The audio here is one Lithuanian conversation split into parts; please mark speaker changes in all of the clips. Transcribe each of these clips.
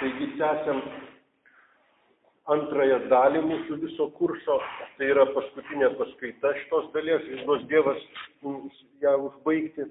Speaker 1: Taigi tęsiam antrąją dalį mūsų viso kurso, tai yra paskutinė paskaita šitos dalies, duos Dievas ją užbaigti.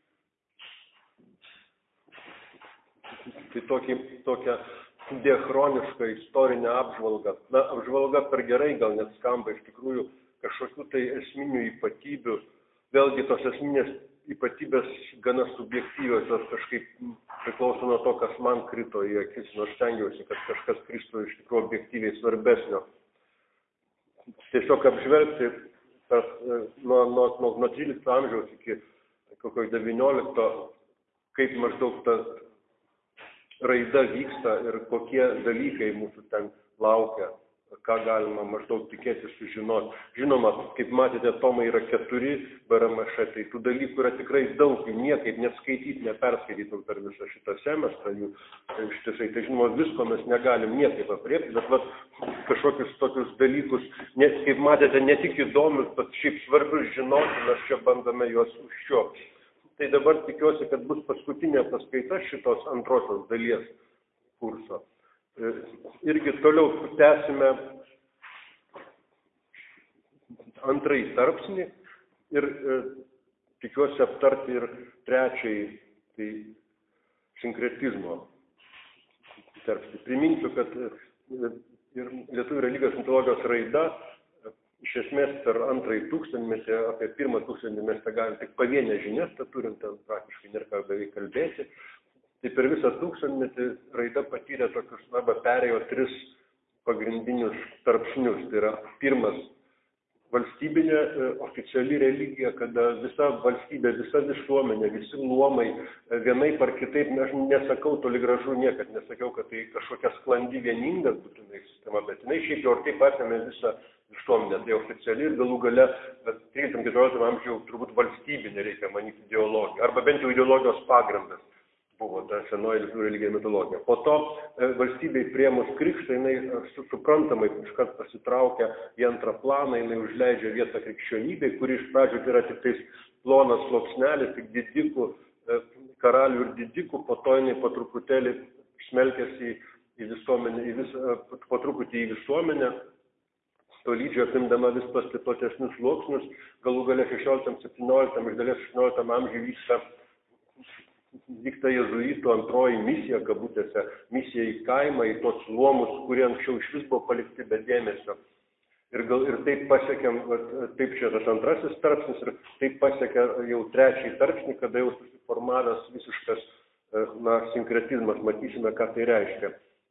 Speaker 1: Tai tokia diachroniška istorinė apžvalga. Na, apžvalga per gerai gal net skamba, iš tikrųjų kažkokių tai esminių ypatybių. Vėlgi tos esminės ypatybės gana subjektyvios, jos kažkaip priklauso nuo to, kas man krito į akis, nors stengiausi, kad kažkas kristų iš tikrųjų objektyviai svarbesnio. Tiesiog apžvelgti nuo 13 amžiaus iki kokio 19, kaip maždaug ta raida vyksta ir kokie dalykai mūsų ten laukia, ką galima maždaug tikėtis sužinoti. Žinoma, kaip matėte, tomai yra 4 BRMŠ, tai tų dalykų yra tikrai daug, jų niekaip neskaityti, neperskaitytum per visą šitą semestrą, jų ištisai, tai žinoma, visko mes negalim niekaip apriepti, bet kažkokius tokius dalykus, kaip matėte, ne tik įdomius, bet šiaip svarbius žinoti, mes čia bandome juos užčiuopti. Tai dabar tikiuosi, kad bus paskutinė paskaita šitos antrosios dalies kurso. Irgi toliau tęsime antrąjį tarpsnį ir tikiuosi aptarti ir trečiąjį, tai sinkretizmo tarpsnį. Priminsiu, kad ir lietuvių religijos mitologijos raida iš esmės per antrąjį tūkstantmetį, apie pirmą tūkstantmetį mes galim tik pavienę žinias, turint ten praktiškai nėra ką beveik kalbėti. Tai per visą tūkstantmetį raida patyrė tokius, arba perėjo 3 pagrindinius tarpsnius. Tai yra pirmas valstybinė oficiali religija, kada visa valstybė, visa visuomenė, visi luomai vienaip ar kitaip, aš nesakau toli gražu niekad, nesakiau, kad tai kažkokia sklandi vieninga būtinai sistema, bet jinai šiaip jau ir taip apėmė visą visuomenę, tai oficiali ir galų gale 13-14 amžiaus turbūt valstybinė, reikia manyti, ideologija, arba bent jau ideologijos pagrindas buvo ta senoji lietuvių religija mitologija. Po to valstybei priėmus krikštą, jinai suprantamai iškart pasitraukia į antrą planą, jinai užleidžia vietą krikščionybei, kuri iš pradžių tai yra tik tais plonas sluoksnelis, tik didikų, karalių ir didikų, po to jinai po truputėlį smelkėsi į visuomenę, po truputį į visuomenę, tolydžio apimdama vis platesnius sluoksnius, galų gale 16-17, iš dalies 16 amžiuje vyksta jezuitų antroji misija, kabutėse, misija į kaimą, į tos luomus, kurie anksčiau iš vis buvo palikti be dėmesio. Ir taip pasiekėm, taip čia tas antrasis tarpsnis, ir taip pasiekė jau trečiąjį tarpsnį, kada jau susiformavęs visiškas sinkretizmas, matysime, ką tai reiškia.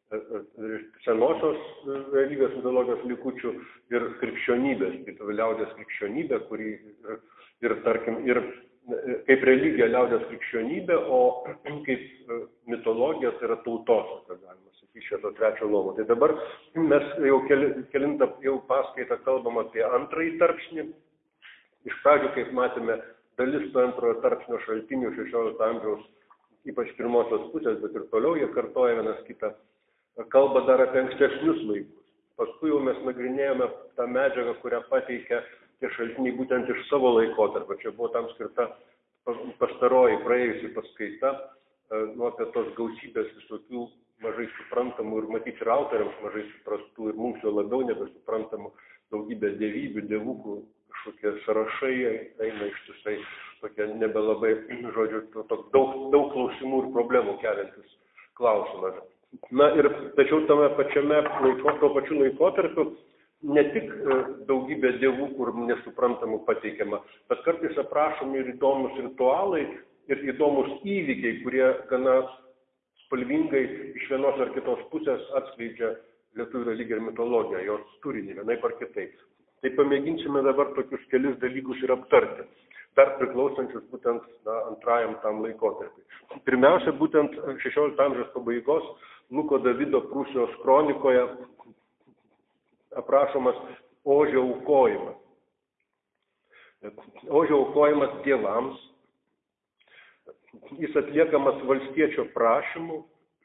Speaker 1: Senosios religijos mitologijos likučių ir krikščionybės, kaip liaudės krikščionybė, kuri ir tarkim, ir kaip religija liaudės krikščionybė, o kaip mitologija tai yra tautosaka, galima sakyti, šito trečio luomo. Tai dabar mes jau kelintą jau paskaitą kalbam apie antrąjį tarpsnį. Iš pradžių, kaip matėme, dalis to antrojo tarpsnio šaltinių 16 amžiaus, ypač pirmosios pusės, bet ir toliau jie kartoja vienas kitą, kalba dar apie ankstesnius laikus. Paskui jau mes nagrinėjome tą medžiagą, kurią pateikia tie šaltiniai būtent iš savo laikotarpio. Čia buvo tam skirta pastaroji praėjusi paskaita, apie tos gausybės visokių mažai suprantamų ir matyti ir autoriams mažai suprastų ir mums jau labiau nebesuprantamų daugybę dievybių, dievukų, kažkokie sąrašai eina ištisai, tokie nebelabai, žodžiu, daug klausimų ir problemų keliantis klausimas. Na ir tačiau tame pačiame tuo pačiu laikotarpiu ne tik daugybė dievų, kur nesuprantamų pateikiama, bet kartais aprašomi ir įdomus ritualai ir įdomus įvykiai, kurie gana spalvingai iš vienos ar kitos pusės atskleidžia lietuvių religiją ir mitologiją, jos turinį vienaip ar kitaip. Tai pamėginsime dabar tokius kelis dalykus ir aptarti, dar priklausančius būtent antrajam tam laikotarpiui. Pirmiausia, būtent 16 amžiaus pabaigos Luko Davido Prūsijos kronikoje aprašomas ožio aukojimas. Ožio aukojimas dievams, jis atliekamas valstiečio prašymu,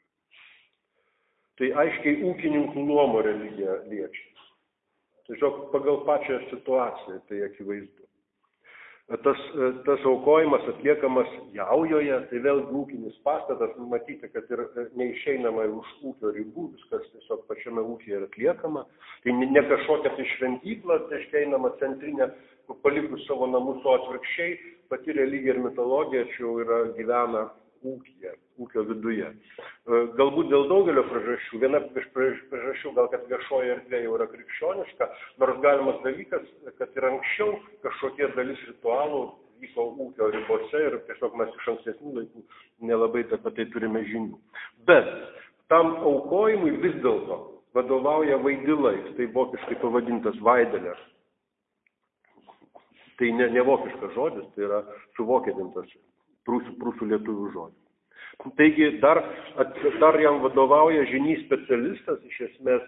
Speaker 1: tai aiškiai ūkininkų luomo religiją liečia. Tiesiog pagal pačią situaciją tai akivaizdu. tas aukojimas atliekamas Jaujoje, tai vėlgi ūkinis pastatas, matyti, kad ir neišeinama už ūkio ribų, viskas tiesiog pačiame ūkyje atliekama. Tai ne kažkokia tai šventykla, tai einama centrinė, palikus savo namus, o atvirkščiai pati religija ir mitologija čia jau gyvena ūkyje, ūkio viduje. Galbūt dėl daugelio priežasčių. Viena iš priežasčių gal, kad viešoji erdvė jau yra krikščioniška, nors galimas dalykas, kad ir anksčiau kažkokie dalis ritualų vyko ūkio ribose ir tiesiog mes iš ankstesnių laikų nelabai apie tai turime žinių. Bet tam aukojimui vis dėlto vadovauja vaidilais, tai vokiškai pavadintas vaideler. Tai ne vokiškas žodis, tai yra suvokietintas prūsų lietuvių žodis. Taigi dar jam vadovauja žynys specialistas, iš esmės,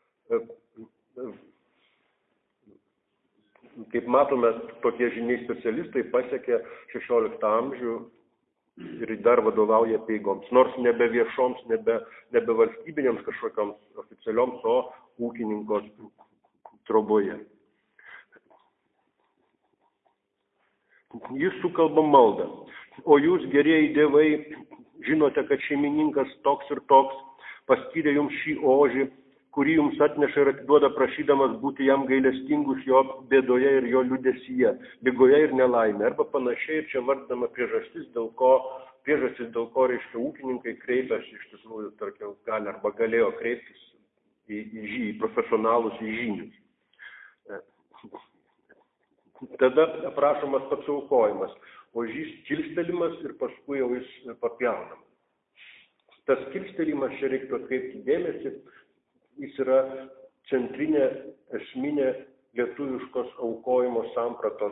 Speaker 1: kaip matome, tokie žyniai specialistai pasiekė 16 amžių ir dar vadovauja peigoms, nors nebe viešoms, nebe valstybinėms kažkokioms oficialioms, o ūkininko troboje. Jis sukalba maldą. O jūs, gerieji dievai, žinote, kad šeimininkas toks ir toks paskyrė jums šį ožį, kurį jums atneša ir atiduoda prašydamas būti jam gailestingus jo bėdoje ir jo liūdesyje, ligoje ir nelaimė. Arba panašiai, ir čia vardama priežastis, dėl ko reiškia ūkininkai kreipiasi iš tikrųjų, tarkim, gali arba galėjo kreiptis į profesionalus, į žynius. Tada aprašomas pats aukojimas. Ožys kilstelimas ir paskui jau jis papjaunamas. Tas kilstelimas, čia reiktų atkreipti dėmesį, jis yra centrinė, esminė lietuviškos aukojimo sampratos,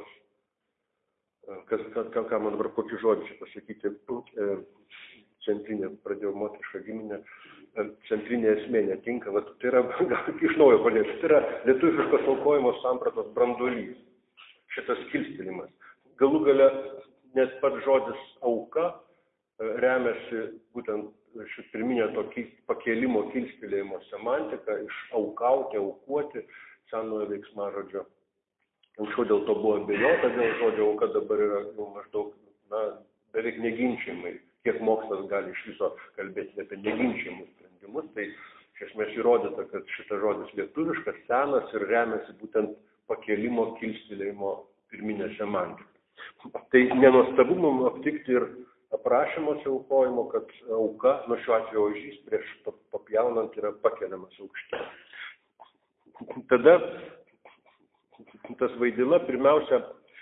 Speaker 1: ką man dabar kokį žodį čia pasakyti, centrinė, pradėjau moterišką giminę, centrinė esmė netinka, tai yra, iš naujo pradėsiu, tai yra lietuviškos aukojimo sampratos branduolys, šitas kilstelimas. Galų gale, nes pats žodis auka remiasi būtent šit pirminė tokį pakėlimo, kilstelėjimo semantika iš aukauti, aukuoti, senojo veiksmažodžio. Anksčiau dėl to buvo abejota, dėl žodžio auka dabar yra jau maždaug beveik neginčiamai, kiek mokslas gali iš viso kalbėti apie neginčiamus sprendimus. Tai iš esmės įrodyta, kad šitas žodis lietuviškas, senas ir remiasi būtent pakėlimo, kilstelėjimo pirminė semantika. Tai nenuostabu mums aptikti ir aprašymuose aukojimo, kad auka, nuo šiuo atveju ožys, prieš papjaunant yra pakeliamas aukštyn. Tada tas vaidila pirmiausia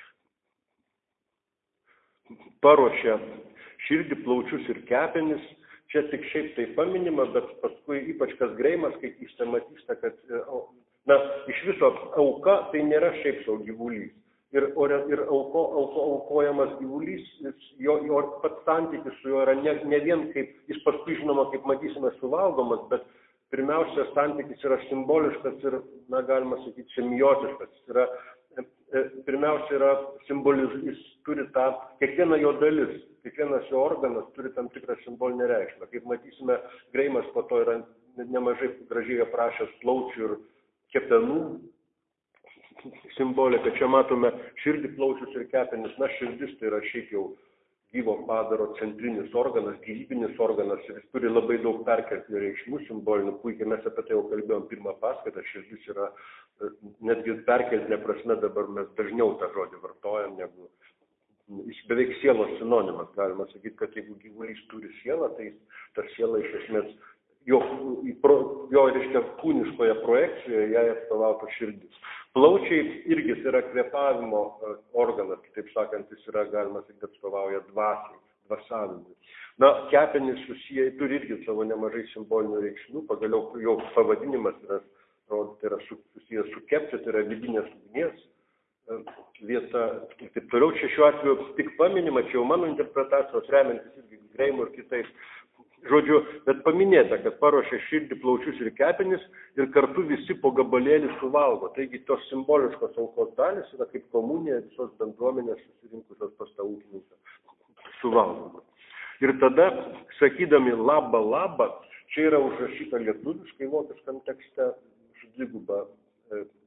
Speaker 1: paruošia širdį, plaučius ir kepenis. Čia tik šiaip tai paminima, bet paskui ypač kas Greimas skaitysite, matysite, kad iš viso auka tai nėra šiaip sau gyvulys. Ir aukojamas gyvulys, jo pats santykis su juo yra ne vien kaip, jis paskui žinoma, kaip matysime, suvalgomas, bet pirmiausia, santykis yra simboliškas ir, galima sakyti, semiotiškas. Pirmiausia, yra jis turi tą, kiekviena jo dalis, kiekvienas jo organas turi tam tikrą simbolinę reikšmę. Kaip matysime, Greimas po to yra nemažai gražiai aprašęs plaučių ir kepenų simbolika. Čia matome širdį, plaučius ir kepenis. Širdis tai yra šiaip jau gyvo padaro centrinis organas, gyvybinis organas ir jis turi labai daug perkeltinių reikšmių simbolinių. Puikiai mes apie tai jau kalbėjom pirmą paskaitą. Širdis yra netgi perkeltinė prasme, dabar mes dažniau tą žodį vartojam, negu jis beveik sielos sinonimas. Galima sakyti, kad jeigu gyvulys turi sielą, tai ta siela iš esmės jo reiškia kūniškoje projekcijoje jai atstovautų širdis. Plaučiai irgi yra kvėpavimo organas, kitaip sakant, jis yra, galima sakyti, atstovauja dvasavimui. Kepenys turi irgi savo nemažai simbolinių reikšmių, pagaliau jo pavadinimas yra susijęs su kepti, tai yra vidinės ugnies vieta ir taip toliau. Čia šiuo atveju tik paminima, čia jau mano interpretacijos remiantis irgi Greimu ir kitais. Žodžiu, bet paminėta, kad paruošia širdį, plaučius ir kepenis ir kartu visi po gabalėlį suvalgo. Taigi tos simboliškos aukos dalis yra kaip komunija visos bendruomenės susirinkusios pas tą ūkininką suvalgoma. Ir tada, sakydami laba, laba, čia yra užrašyta lietuviškai vokiškam tekste, dviguba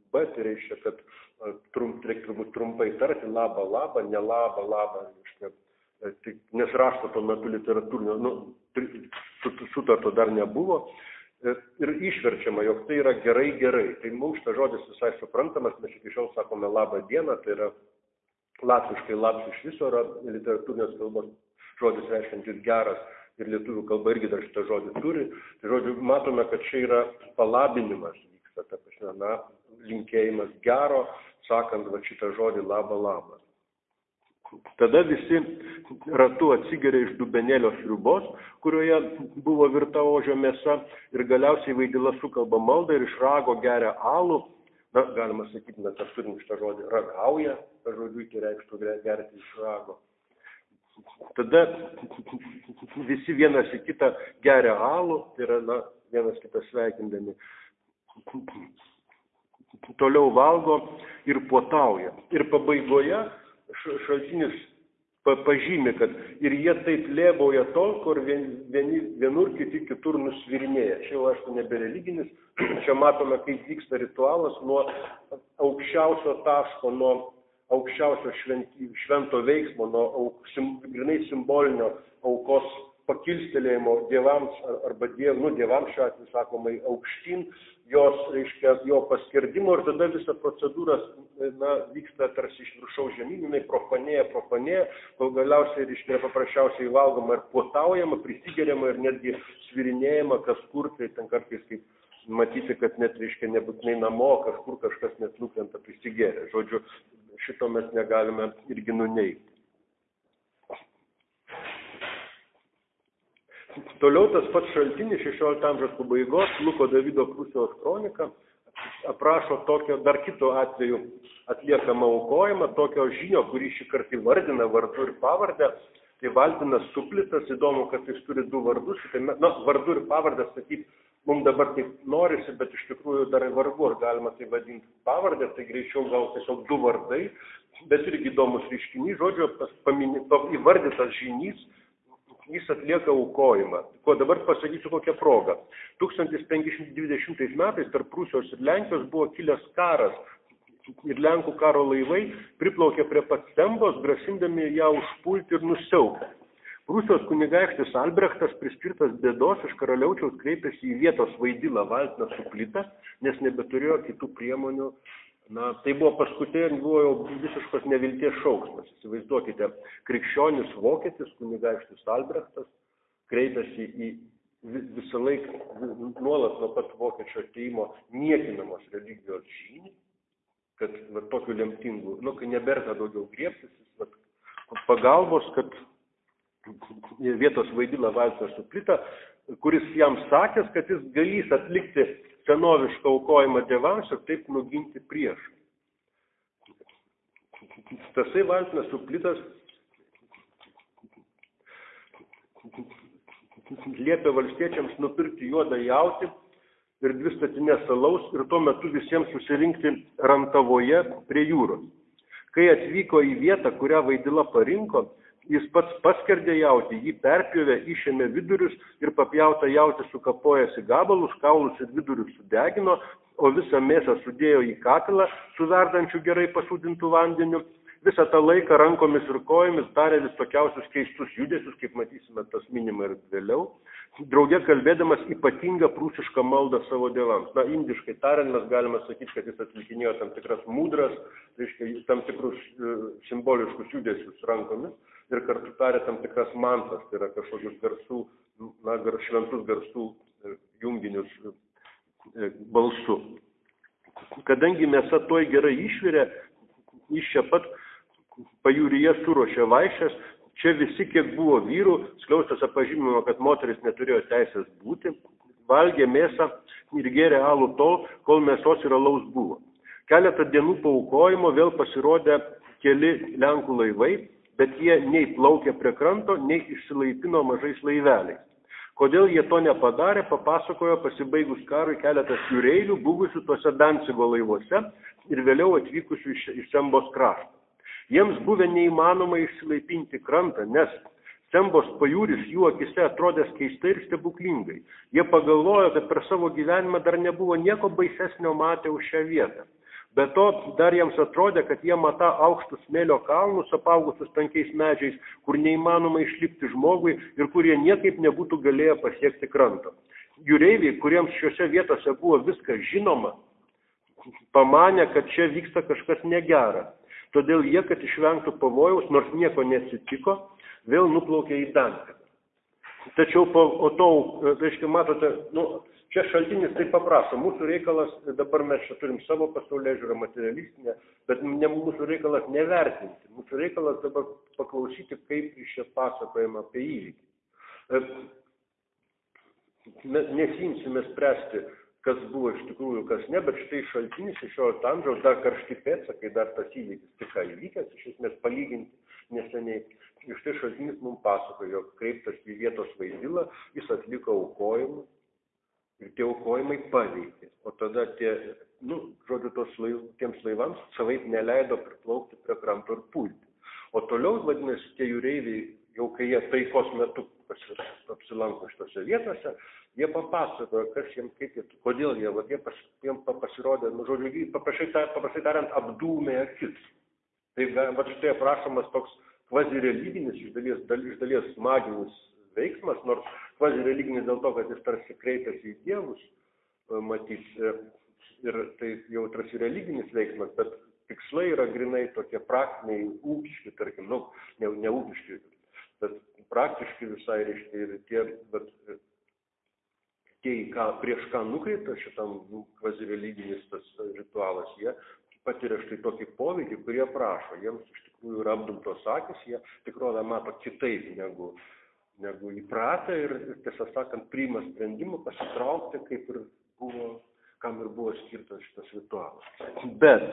Speaker 1: B, tai reiškia, kad reikia turbūt trumpai tarti labą, ne labą, reiškia, nes rašto tuo metu literatūrinio, sutarto dar nebuvo. Ir išverčiama, jog tai yra gerai. Tai mums šitas žodis visai suprantamas, mes iki šiol sakome labą dieną, tai yra latviškai labs iš viso yra literatūrinės kalbos žodis reiškiantis geras ir lietuvių kalba irgi dar šitą žodį turi. Tai žodžiu, matome, kad čia yra palabinimas vyksta, ta prasme, linkėjimas gero, sakant va šitą žodį labą. Tada visi ratu atsigeria iš dubenėlio sriubos, kurioje buvo virta ožio mėsa, ir galiausiai Vaidila sukalba maldą ir iš rago geria alų. Galima sakyti, mes turim šitą žodį ragauja, žodžiu, tai reikštų gerti iš rago. Tada visi vienas į kitą geria alų, tai yra vienas kitą sveikindami. Toliau valgo ir puotauja. Ir pabaigoje šaltinis pažymi, kad ir jie taip lėbauja tol, kur vienur kiti kitur nusvirinėja. Čia jau aišku nebereliginis, čia matome, kaip vyksta ritualas nuo aukščiausio taško, nuo aukščiausio švento veiksmo, nuo grinai simbolinio aukos pakilstelėjimo dievams, arba dievams šiuo atveju sakomai aukštyn, jos, reiškia, jo paskerdimo, ir tada visa procedūra vyksta tarsi iš viršaus žemyn, jinai profanėja, kol galiausiai, reiškia, paprasčiausiai valgoma ir puotaujama, prisigeriama ir netgi svirinėjama, kas kur, tai ten kartais kaip matyti, kad net, reiškia, nebūtinai namo, kažkur kažkas net nukrenta prisigeria. Žodžiu, šito mes negalime irgi nuneigti. Toliau tas pats šaltinis 16 amžiaus pabaigos, Luko Davido Prūsijos kronika, aprašo tokio dar kito atveju atliekamą aukojimą, tokio žynio, kurį šį kartą įvardina vardu ir pavardę. Tai Valtinas Suplitas, įdomu, kad jis turi du vardus. Tai, vardu ir pavardę sakyti, mums dabar taip norisi, bet iš tikrųjų dar vargu, ar galima tai vadinti pavardę, tai greičiau gal tiesiog du vardai, bet irgi įdomus reiškinys. Žodžiu, įvardytas žynys, jis atlieka aukojimą. Ko dabar pasakysiu kokią progą. 1520 metais tarp Prūsijos ir Lenkijos buvo kilęs karas ir Lenkų karo laivai priplaukė prie pat Sembos, grasindami ją užpulti ir nusiaupti. Prūsijos kunigaikštis Albrechtas, prispirtas bėdos, iš karaliaučiaus kreipėsi į vietos Vaidilą Valtiną Suplitą, nes nebeturėjo kitų priemonių. Tai buvo paskutinė, buvo jau visiškos nevilties šauksmas. Įsivaizduokite, krikščionis vokietis, kunigaikštis Albrechtas, kreipėsi į visą laiką, nuolat nuo pat vokiečio atėjimo niekinamos religijos žynį, kad tokiu lemtingu, kai neberta daugiau griebtis, pagalbos, kad vietos Vaidilą Valtiną Suplitą, kuris jam sakęs, kad jis galės atlikti senovišką aukojimą dievams ir taip nuginti priešą. Tasai Valtinas Suplitas liepė valstiečiams nupirkti juodą jautį ir 2 statinės alaus ir tuo metu visiems susirinkti Rantavoje prie jūros. Kai atvyko į vietą, kurią Vaidila parinko, jis pats paskerdė jautį, jį perpjovė, išėmė vidurius ir papjautą jautį sukapojęs į gabalus, kaulus ir vidurius sudegino, o visą mėsą sudėjo į katilą su verdančiu gerai pasūdintų vandeniu. Visą tą laiką rankomis ir kojomis darė visokiausius keistus judesius, kaip matysime tas minima ir vėliau, drauge kalbėdamas ypatingą prūsišką maldą savo dievams. Indiškai tariant, mes galime sakyti, kad jis atlikinėjo tam tikras mudras, reiškia, tam tikrus simboliškus judesius rankomis ir kartu tarė tam tikras mantras, tai yra kažkokius garsų, šventus garsų junginius balsu. Kadangi mėsa toj gerai išvirė, iš čia pat pajūryje suruošė vaišes, čia visi, kiek buvo vyrų, skliaustose pažymima, kad moteris neturėjo teisės būti, valgė mėsą ir gėrė alų tol, kol mėsos ir alaus buvo. Keletą dienų po aukojimo vėl pasirodė keli Lenkų laivai, bet jie nei plaukė prie kranto, nei išsilaipino mažais laiveliais. Kodėl jie to nepadarė, papasakojo pasibaigus karui keletas jūreivių, buvusių tuose Dancigo laivuose ir vėliau atvykusių iš Sembos krašto. Jiems buvę neįmanoma išsilaipinti krantą, nes Sembos pajūris jų akise atrodęs keistai ir stebuklingai. Jie pagalvojo, kad per savo gyvenimą dar nebuvo nieko baisesnio matę už šią vietą. Be to, dar jiems atrodė, kad jie mata aukštus smėlio kalnus, apaugusius tankiais medžiais, kur neįmanoma išlipti žmogui ir kurie niekaip nebūtų galėję pasiekti kranto. Jūreiviai, kuriems šiuose vietose buvo viskas žinoma, pamanė, kad čia vyksta kažkas negera. Todėl jie, kad išvengtų pavojaus, nors nieko neatsitiko, vėl nuplaukė į Danką. Tačiau po to, reiškia, matote, čia šaltinis taip paprašo. Mūsų reikalas, dabar mes čia turim savo pasaulėžiūrą materialistinę, bet mūsų reikalas nevertinti. Mūsų reikalas dabar paklausyti, kaip iš čia pasakojama apie įvykį. Nesimsime spręsti, kas buvo iš tikrųjų, kas ne, bet štai šaltinis 16 amžiaus, dar karšti pėdsakai, dar tas įvykis tik ką įvykęs, iš esmės palyginti neseniai. Ir štai šaltinis mums pasakojo, jog kreiptas į vietos Vaidilą, jis atliko aukojimus ir tie aukojimai paveikė. O tada tiems laivams savaip neleido priplaukti prie kranto ir pulti. O toliau, vadinasi, tie jūreiviai, jau kai jie taikos metu apsilanko šitose vietose, jie papasakojo, kas jiems, kodėl jiems pasirodė, paprastai tariant, apdūmė akis. Tai štai aprašomas toks kvazireliginis, iš dalies maginis veiksmas, nors kvazireliginis dėl to, kad jis tarsi kreipiasi į dievus, matys, ir tai jau tarsi religinis veiksmas, bet tikslai yra grinai tokie praktiniai, ūkiški, tarkim, ne ūkiški, bet praktiški visai, reiškia, ir tie, prieš ką nukreiptas šitam kvazireliginis tas ritualas, jie patiria štai tokį poveikį, kurie prašo. Jiems iš tikrųjų yra apdumtos akis, jie tikrovę mato kitaip negu įpratę ir tiesą sakant, priima sprendimą pasitraukti, kaip ir buvo, kam ir buvo skirtas šitas ritualas. Bet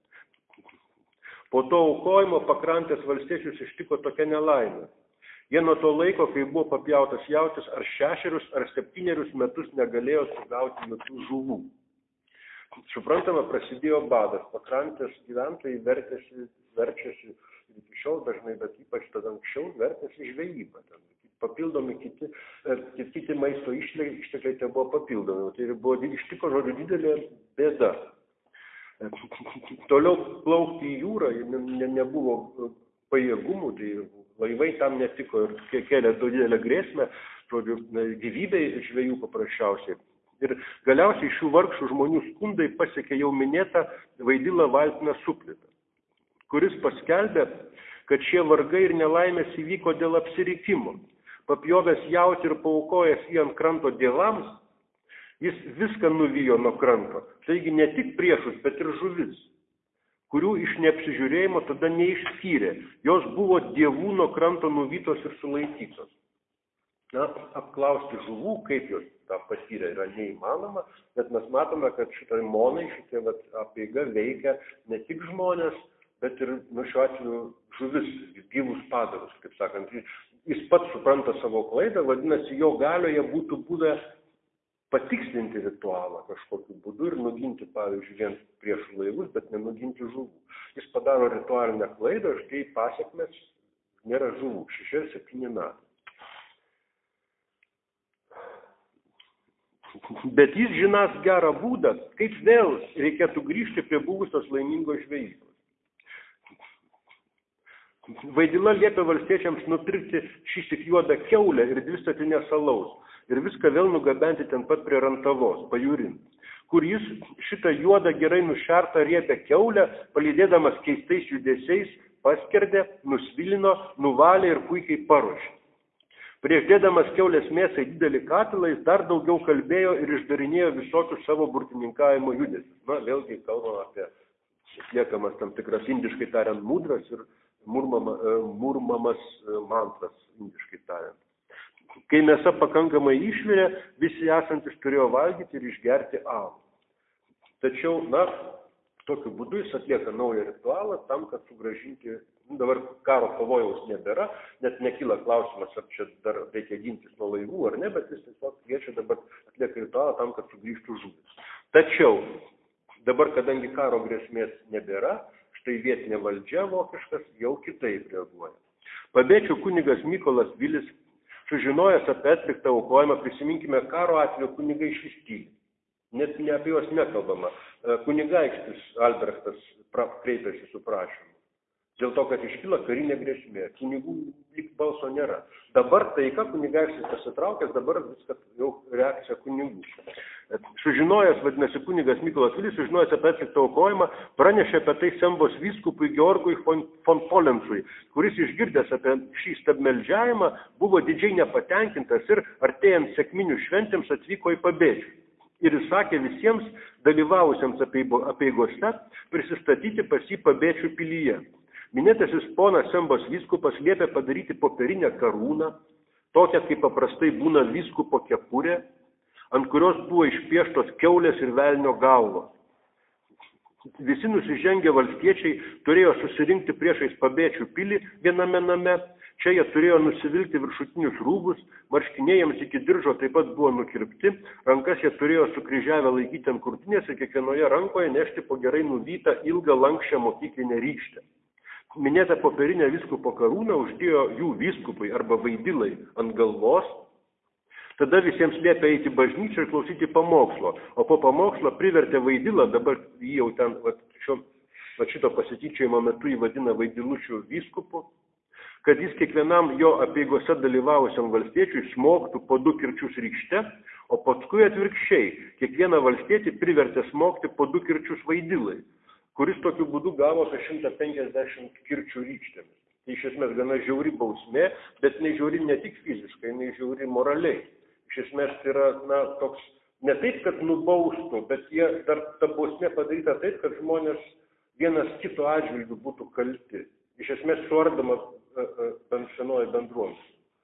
Speaker 1: po to aukojimo pakrantės valstiečius ištiko tokia nelaimė. Jie nuo to laiko, kai buvo papjautas jautis, ar 6 ar 7 metus negalėjo sugauti jokių žuvų. Suprantama, prasidėjo badas. Pakrantės gyventojai verčiasi ir iki šiol dažnai, bet ypač tada anksčiau vertėsi žvejybą. Papildomi kiti maisto ištekliai tai buvo papildomi. Tai buvo ištiko, žodžiu, didelė bėda. Toliau plaukti į jūrą nebuvo pajėgumų, tai laivai tam netiko ir kėlė didelę grėsmę, žodžiu, gyvybei žvejų paprasčiausiai. Ir galiausiai šių vargšų žmonių skundai pasiekė jau minėtą Vaidilą Valtiną Suplitą, kuris paskelbė, kad šie vargai ir nelaimės įvyko dėl apsirikimo. Papjovęs jautį ir paaukojęs jį ant kranto dievams, jis viską nuvijo nuo kranto. Taigi ne tik priešus, bet ir žuvis, kurių iš neapsižiūrėjimo tada neišskyrė. Jos buvo dievų nuo kranto nuvytos ir sulaikytos. Apklausti žuvų, kaip jos tą patyrė, yra neįmanoma, bet mes matome, kad šitie apeiga veikia ne tik žmonės, bet ir šiuo atveju žuvis, gyvus padarus, kaip sakant. Jis pats supranta savo klaidą, vadinasi, jo galioje būtų buvę patikslinti ritualą kažkokiu būdu ir nuginti, pavyzdžiui, vien prieš laivus, bet nenuginti žuvų. Jis padaro ritualinę klaidą, štai pasekmės nėra žuvų, 6-7 metai. Bet jis žinas gerą būdą, kaip vėl reikėtų grįžti prie buvusios laimingos žvejybos. Vaidila liepė valstiečiams nupirkti šįsyk juodą kiaulę ir 2 statinės alaus ir viską vėl nugabenti ten pat prie Rantavos, pajūrin, kur jis šitą juodą gerai nušertą riebę kiaulę, palydėdamas keistais judesiais, paskerdė, nusvilino, nuvalė ir puikiai paruošė. Prieš dėdamas kiaulės mėsai didelį katilą, jis dar daugiau kalbėjo ir išdarinėjo visokius savo burtininkavimo judesius. Vėlgi kalbama apie atliekamas tam tikras indiškai tariant mudras ir murmamas mantras indiškai tariant. Kai mėsa pakankamai išvirė, visi esantis turėjo valgyti ir išgerti alų. Tačiau, tokiu būdu jis atlieka naują ritualą tam, kad sugrąžinti, dabar karo pavojaus nebėra, net nekyla klausimas, ar čia dar reikia gintis nuo laivų ar ne, bet jis tiesiog kviečia dabar atlieka ritualą tam, kad sugrįžtų žuvis. Tačiau, dabar, kadangi karo grėsmės nebėra, štai vietinė valdžia vokiškas jau kitaip reaguoja. Pabėčių kunigas Mykolas Vilis, sužinojęs apie atliktą aukojimą, prisiminkime karo atveju kunigai išvis tyli. net ne apie juos nekalbama. Kunigaikštis Albrechtas kreipėsi su prašymu. Dėl to, kad iškyla karinė grėsmė, kunigų lyg balso nėra. Dabar taika, kunigaikštis pasitraukęs, dabar viskas jau reakcija kunigų. Sužinojęs, vadinasi, kunigas Mykolas Vilis, sužinojęs apie atliktą aukojimą, pranešė apie tai Sembos vyskupui Georgui von Polensui, kuris išgirdęs apie šį stabmeldžiavimą buvo didžiai nepatenkintas ir artėjant sekminių šventėms atvyko į Pabėdžių. Ir įsakė visiems dalyvavusiems apeigose prisistatyti pas jį Pabėdžių pilyje. Minėtasis ponas Sembos vyskupas liepė padaryti popierinę karūną, tokią kaip paprastai būna vyskupo kepurė, ant kurios buvo išpieštos kiaulės ir velnio galvos. Visi nusižengę valstiečiai turėjo susirinkti priešais Pabėdžių pilį viename name. Čia jie turėjo nusivilti viršutinius rūbus, marškinėjams iki diržo taip pat buvo nukirpti, rankas jie turėjo sukryžiavę laikyti ant krūtinės ir kiekvienoje rankoje nešti po gerai nuvytą ilgą lankščią mokyklinę rykštę. Minėtą popierinę vyskupo karūną uždėjo jų vyskupai arba vaidilai ant galvos. Tada visiems liepė eiti bažnyčią ir klausyti pamokslo, o po pamokslo privertė vaidilą, dabar jį jau ten šito pasityčiojimo metu jį vadina vaidilučių vyskupu, kad jis kiekvienam jo apeigose dalyvavusiam valstiečiui smogtų po 2 kirčius rykšte, o paskui atvirkščiai, kiekvieną valstietį privertė smogti po 2 kirčius vaidilai, kuris tokiu būdu gavo apie 150 kirčių rykštėmis. Tai iš esmės gana žiauri bausmė, bet jinai žiauri ne tik fiziškai, jinai žiauri moraliai. Iš esmės tai yra, toks, ne taip, kad nubaustų, bet ta bausmė padaryta taip, kad žmonės vienas kito atžvilgiu būtų kalti. Iš esmės suardama senoji bendruomenė.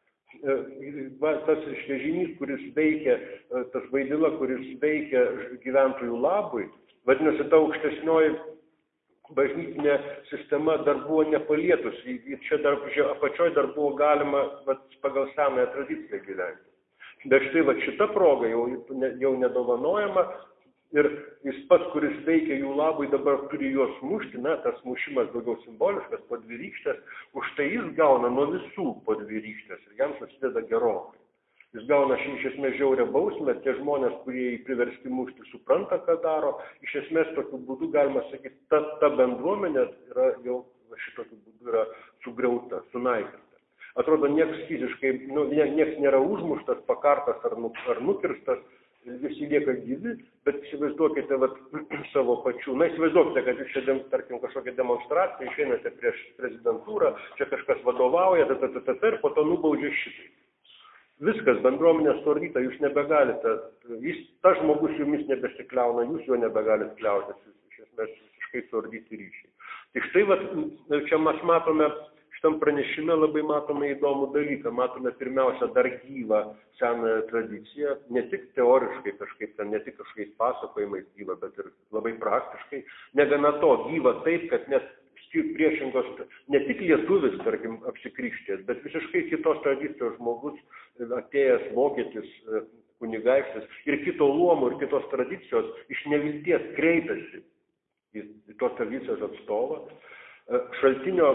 Speaker 1: Tas žinys, kuris veikia, tas vaidila, kuris veikia gyventojų labui, vadinasi, ta aukštesnioji bažnytinė sistema dar buvo nepalietus. Čia apačioj dar buvo galima pagal senąją tradiciją gyventi. Bet štai šita proga jau nedovanojama ir jis pats, kuris veikia jų labui, dabar turi juos mušti, tas mušimas daugiau simboliškas, po 2 rykštės, už tai jis gauna nuo visų po 2 rykštės ir jam susideda gerokai. Jis gauna iš esmės žiaurę bausmę, tie žmonės, kurie jį priversti mušti, supranta, ką daro. Iš esmės, tokiu būdu, galima sakyti, ta bendruomenė yra jau šitokiu būdu yra sugriauta, sunaikinta. Atrodo, nieks fiziškai, nieks nėra užmuštas, pakartas ar nukirstas, visi lieka gyvi, bet įsivaizduokite savo pačių. Įsivaizduokite, kad jūs čia, tarkim, kažkokią demonstraciją, išeinate prieš prezidentūrą, čia kažkas vadovauja, ir po to nubaudžia šitai. Viskas, bendruomenė suardyta, jūs nebegalite, tas žmogus jumis nebesikliauna, jūs jo nebegalite kliautis, iš esmės visiškai suardyti ryšiai. Tai štai, čia mes matome, šitam pranešime labai matome įdomų dalyką, matome pirmiausia dar gyvą senąją tradiciją, ne tik teoriškai kažkaip, ne tik kažkaip pasakojimais gyvą, bet ir labai praktiškai. Negana to gyva taip, kad net priešingos, ne tik lietuvis, tarkim, apsikrikštės, bet visiškai kitos tradicijos žmogus, atėjęs vokietis, kunigaikštis ir kito luomų ir kitos tradicijos iš nevilties kreipiasi į tos tradicijos atstovą. Šaltinio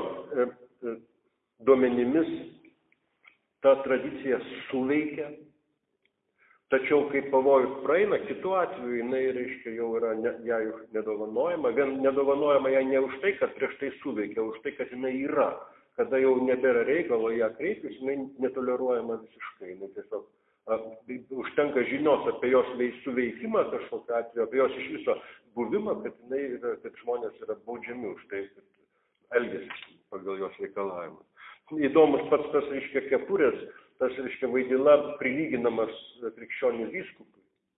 Speaker 1: duomenimis ta tradicija suveikia, tačiau kai pavojus praeina, kitu atveju jinai, reiškia, jau yra ją nedovanojama. Vien nedovanojama ją ne už tai, kad prieš tai suveikia, už tai, kad jinai yra. Kada jau nebėra reikalo ją kreiptis, jinai netoleruojama visiškai. Jinai tiesiog užtenka žinios apie jos suveikimą kažkokiu atveju, apie jos iš viso buvimą, kad žmonės yra baudžiami už tai, kad elgiasi pagal jos reikalavimus. Įdomus pats tas, reiškia, kepurės, tas, reiškia, vaidila prilyginamas krikščionių vyskupui.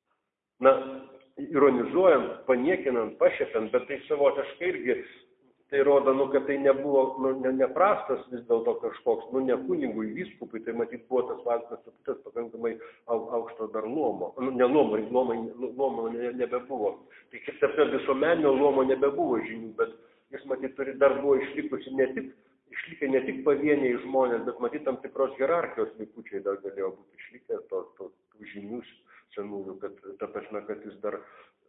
Speaker 1: Ironizuojant, paniekinant, pašiepiant, bet tai savotiškai irgi, tai rodo, kad tai nebuvo neprastas vis dėlto kažkoks, ne kunigui, vyskupui, tai matyt buvo tas valstymas suputas pakankamai aukšto dar luomo. Ne luomo nebebuvo. Tai kaip tarp visuomeninio luomo nebebuvo žinių, bet jis matyt dar buvo išlikę ne tik pavieniai žmonės, bet matyt tam tikros hierarchijos likučiai dar galėjo būti išlikę tų žinių senųjų, kad ta prasme, kad jis dar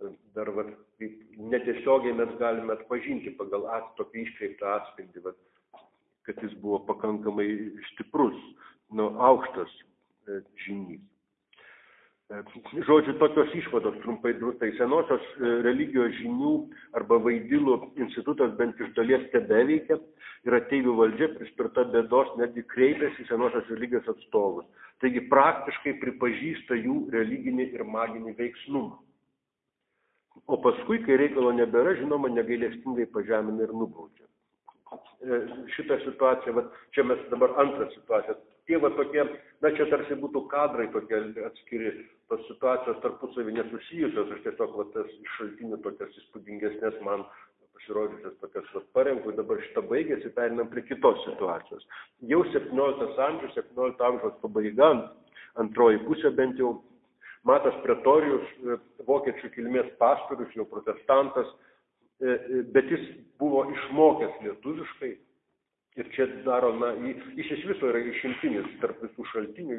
Speaker 1: netiesiogiai mes galime atpažinti pagal tokį iškreiptą atspindį, kad jis buvo pakankamai stiprus, aukštas žinys. Žodžiu, tokios išvados trumpai drūstai. Senosios religijos žinių arba vaidilų institutas bent iš dalies tebeveikia ir ateivių valdžia prispirta bėdos netgi kreipiasi į senosios religijos atstovus. Taigi praktiškai pripažįsta jų religinį ir maginį veiksnumą. O paskui, kai reikalo nebėra, žinoma, negailestingai pažemina ir nubaudžia. Šitą situaciją, čia mes dabar antrą situaciją. Tie tokie, čia tarsi būtų kadrai tokie atskiri, tos situacijos tarpusavį nesusijusios, aš tiesiog tas iš šaltinių tokias įspūdingesnės man pasirodžiusias tokias parenku, dabar šitą baigėsi, perinam prie kitos situacijos. Jau 17 amžiaus pabaiga, antroji pusė bent jau, Matas Pretorijus, vokiečių kilmės pastorius, jau protestantas, bet jis buvo išmokęs lietuviškai ir čia daro, jis iš viso yra išimtinis tarp visų šaltinių,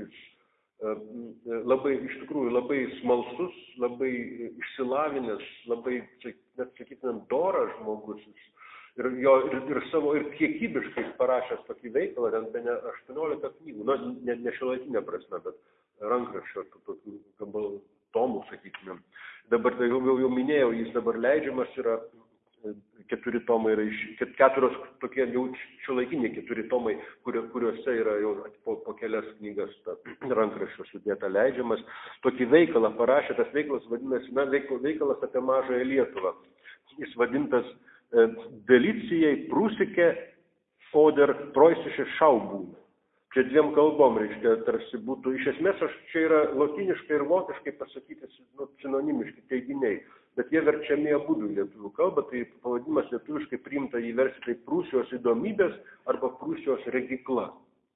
Speaker 1: iš tikrųjų labai smalsus, labai išsilavinęs, labai, net sakytumėm, doras žmogus ir kiekybiškai parašęs tokį veikalą, ten bene 18 knygų, ne šiuolaikinė prasme, bet rankraščio, tokių tomų, sakytumėm. Dabar tai jau minėjau, jis dabar leidžiamas yra 4 tomai, yra 4 tokie jau šiuolaikiniai 4 tomai, kuriuose yra jau po kelias knygas rankraščio sudėta leidžiamas. Tokį veikalą parašė, tas veikalas vadinasi, veikalas apie mažąją Lietuvą. Jis vadintas Delicijai Prūsike oder Preußische Schaubūne. Čia 2 kalbom, reiškia, tarsi būtų, iš esmės, čia yra lotyniškai ir vokiškai pasakyti sinonimiški teiginiai, bet jie verčiami abudu į lietuvių kalbą, tai pavadinimas lietuviškai priimta įversti tai Prūsijos įdomybės arba Prūsijos regykla.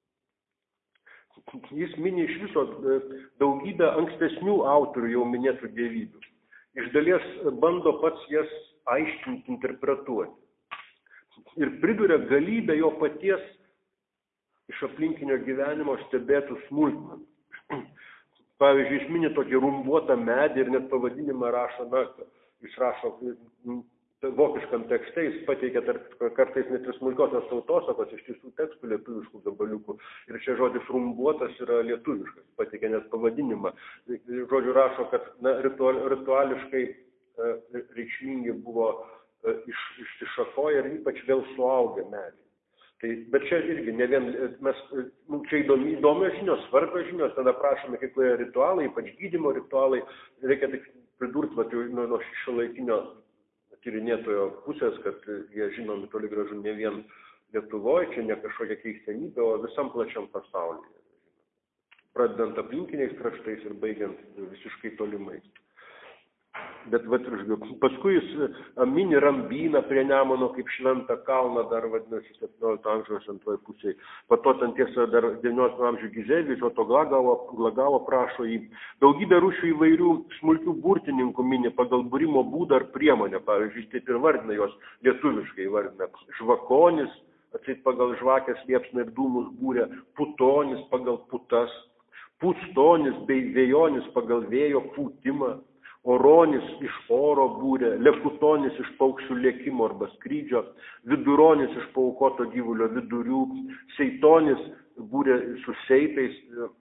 Speaker 1: Jis mini iš viso daugybę ankstesnių autorių jau minėtų dievybių. Iš dalies bando pats jas aiškinti, interpretuoti. Ir priduria galybę jo paties iš aplinkinio gyvenimo stebėtų smulkmenų. Pavyzdžiui, jis mini tokį rumbuotą medį ir net pavadinimą rašo, jis rašo vokiškam tekste, jis pateikia kartais net ir smulkiosios tautosakos iš tiesų tekstų lietuviškų gabaliukų. Ir čia žodis rumbuotas yra lietuviškas, pateikia net pavadinimą. Žodžiu rašo, kad rituališkai reikšmingi buvo išsišakoję ir ypač vėl suaugę medžiai. Bet čia irgi ne vien, čia įdomios žinios, svarbios žinios, tada prašome kai kurie ritualai, ypač gydymo ritualai, reikia tik pridurti nuo šiuolaikinio tyrinėtojo pusės, kad jie žinomi toli gražu ne vien Lietuvoje, čia ne kažkokia keistenybė, o visam plačiam pasaulyje. Pradedant aplinkiniais kraštais ir baigiant visiškai tolimais. Bet paskui jis mini Rambyną prie Nemuno kaip šventą kalną, dar vadinasi 17 amžiaus antroje pusėje. Po to ten tiesa dar 19 amžių Gizevič, o to Glagavo prašo į daugybę rūšių įvairių smulkių burtininkų mini pagal būrimo būdą ar priemonę. Pavyzdžiui, taip ir vardina jos lietuviškai vardina. Žvakonis, atseit pagal žvakės liepsną ir dūmus būrė, putonis pagal putas, pūstonis bei vėjonis pagal vėjo pūtimą, oronis iš oro būrė, lekutonis iš paukščių lėkimo arba skrydžio, viduronis iš paukoto gyvulio vidurių, seitonis būrė su seitais,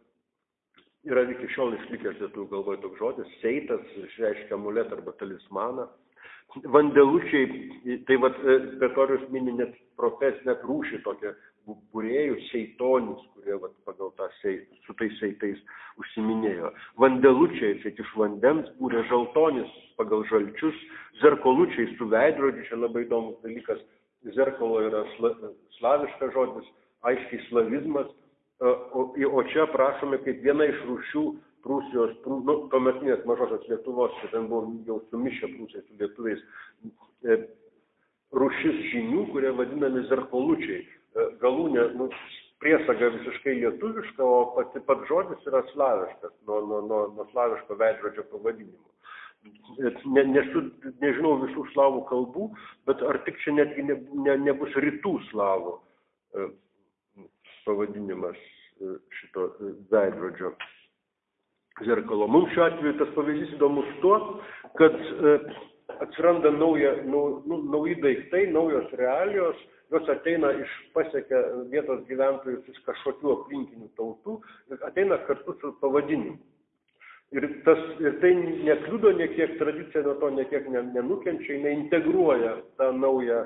Speaker 1: yra iki šiol išlikęs lietuvių kalboje toks žodis, seitas reiškia amuletą arba talismaną. Vandelučiai, tai Pretorijus mini net profesinę rūšį tokią būrėjų, seitonis, kurie pagal tą su tais seitais užsiminėjo. Vandelučiai, čia iš vandens būrė, žaltonis pagal žalčius, zerkolučiai su veidrodžiu, čia labai įdomus dalykas, zerkalo yra slaviškas žodis, aiškiai slavizmas, o čia prašome kaip viena iš rūšių Prūsijos, tuometinės mažosios Lietuvos, čia ten buvo jau sumišę Prūsijai su lietuviais, rūšis žinių, kurie vadinami zerkolučiai. Galūnė, priesaga visiškai lietuviška, o pats žodis yra slaviškas, nuo slaviško veidrodžio pavadinimo. Nežinau visų slavų kalbų, bet ar tik čia netgi nebus rytų slavų pavadinimas šito veidrodžio zerkalo. Mums šiuo atveju tas pavyzdys įdomus tuo, kad atsiranda nauji daiktai, naujos realijos, jos ateina pasiekia vietos gyventojus iš kažkokių aplinkinių tautų ir ateina kartu su pavadinimu. Ir tai nekliudo niekiek, tradicija nuo to niekiek nenukenčia, jinai integruoja tą naują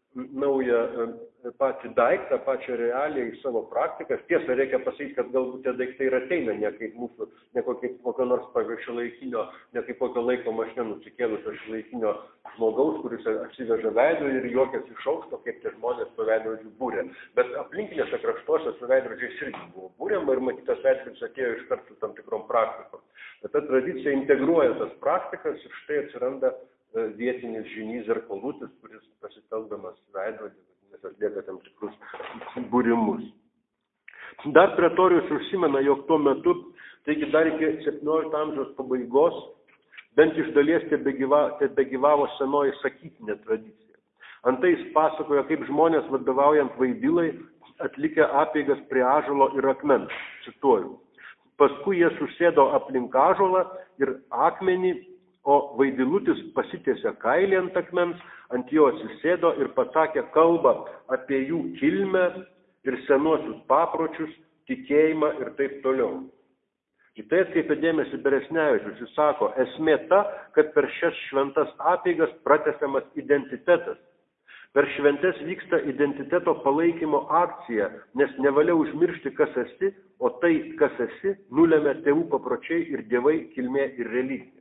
Speaker 1: patį daiktą, pačią realiją į savo praktikas. Tiesa, reikia pasakyti, kad galbūt tie daiktai ir ateina ne kaip mūsų, ne kokio nors šiuolaikinio, ne kaip kokio laiko mašina nusikėlusio šiuolaikinio žmogaus, kuris atsiveža veidrodį ir juokiasi iš aukšto, kaip tie žmonės su veidrodžiu būrė. Bet aplinkinėse kraštuose su veidrodžiais irgi buvo būrėma ir matytas veidrodis atėjo iš karto tam tikrom praktikom. Bet ta tradicija integruoja tas praktikas ir štai atsiranda vietinis žynys Zerkolutis, kuris pasitelkdamas veidrodį, nes atlieka tam tikrus būrimus. Dar Pretorijus užsimena, jog tuo metu, taigi dar iki 17 amžiaus pabaigos, bent iš dalies tebegyvavo senoji sakytinė tradicija. Antai jis pasakoja, kaip žmonės vadovaujant vaidilai atlikę apeigas prie ąžuolo ir akmens. Cituoju. Paskui jie susėdo aplink ąžuolą ir akmenį, o vaidilutis pasitiesė kailį ant akmens, ant jo atsisėdo ir pasakė kalbą apie jų kilmę ir senuosius papročius, tikėjimą ir taip toliau. Į tai atkreipė dėmesį Beresnevičius. Jis sako, esmė ta, kad per šias šventas apeigas pratęsiamas identitetas. Per šventes vyksta identiteto palaikymo akcija, nes nevalia užmiršti, kas esi, o tai, kas esi, nulemia tėvų papročiai ir dievai, kilmė ir religija.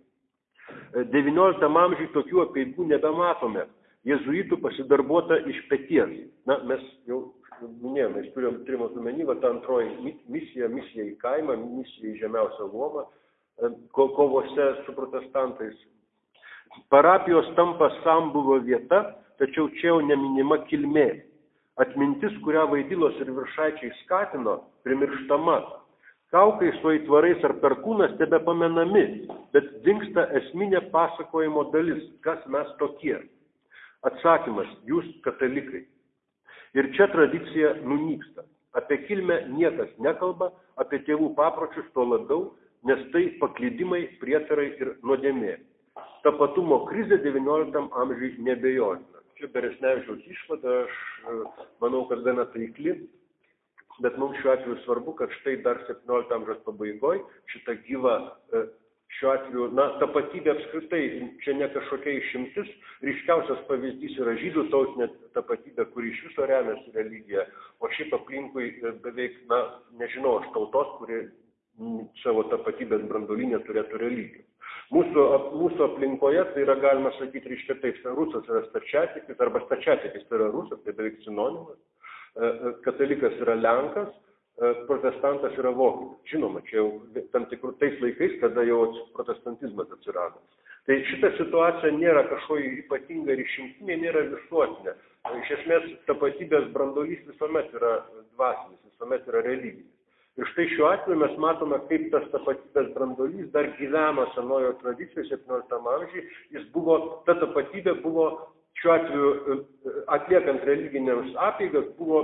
Speaker 1: 19 amžiui tokių apeigų nebematome. Jėzuitų pasidarbuota iš peties. Na, mes jau minėjome, mes turime omeny, ta antroji misija į kaimą, misija į žemiausią luomą, kovose su protestantais. Parapijos tampa sambūvio vieta, tačiau čia jau neminima kilmė. Atmintis, kurią vaidilos ir viršaičiai skatino, primirštama. Kaukai su aitvarais ar perkūnas tebepamenami, bet dingsta esminė pasakojimo dalis, kas mes tokie. Atsakymas, jūs katalikai. Ir čia tradicija nunyksta. Apie kilmę niekas nekalba, apie tėvų papročius to labiau, nes tai paklydimai, prietarai ir nuodėmė. Tapatumo krizė 19 amžiui nebejotina. Čia Beresnevičiaus išvada, aš manau, kad gana taikli. Bet mums šiuo atveju svarbu, kad štai dar 17 amžiaus pabaigoje šitą gyvą, šiuo atveju, tapatybė apskritai, čia ne kažkokia išimtis, ryškiausias pavyzdys yra žydų tautinė tapatybė, kuri iš viso remiasi religija, o šiaip aplinkui beveik, nežinau, aš tautos, kuri savo tapatybės branduolinę turėtų religiją. Mūsų aplinkoje, tai yra galima sakyti, reiškia taip, rusas yra stačiatikis, arba stačiatikis tai yra rusas, tai beveik sinonimas. Katalikas yra lenkas, protestantas yra vokietis. Žinoma, čia jau tam tikrų tais laikais, kada jau protestantizmas atsirado. Tai šita situacija nėra kažkokia ypatinga ir išimtinė, nėra visuotinė. Iš esmės, tapatybės branduolys visuomet yra dvasinis, visuomet yra religinis. Ir štai šiuo atveju mes matome, kaip tas tapatybės branduolys dar gyveno senojo tradicijoje 17 amžiuje. Ta tapatybė buvo šiuo atveju atliekant religinėms apeigas buvo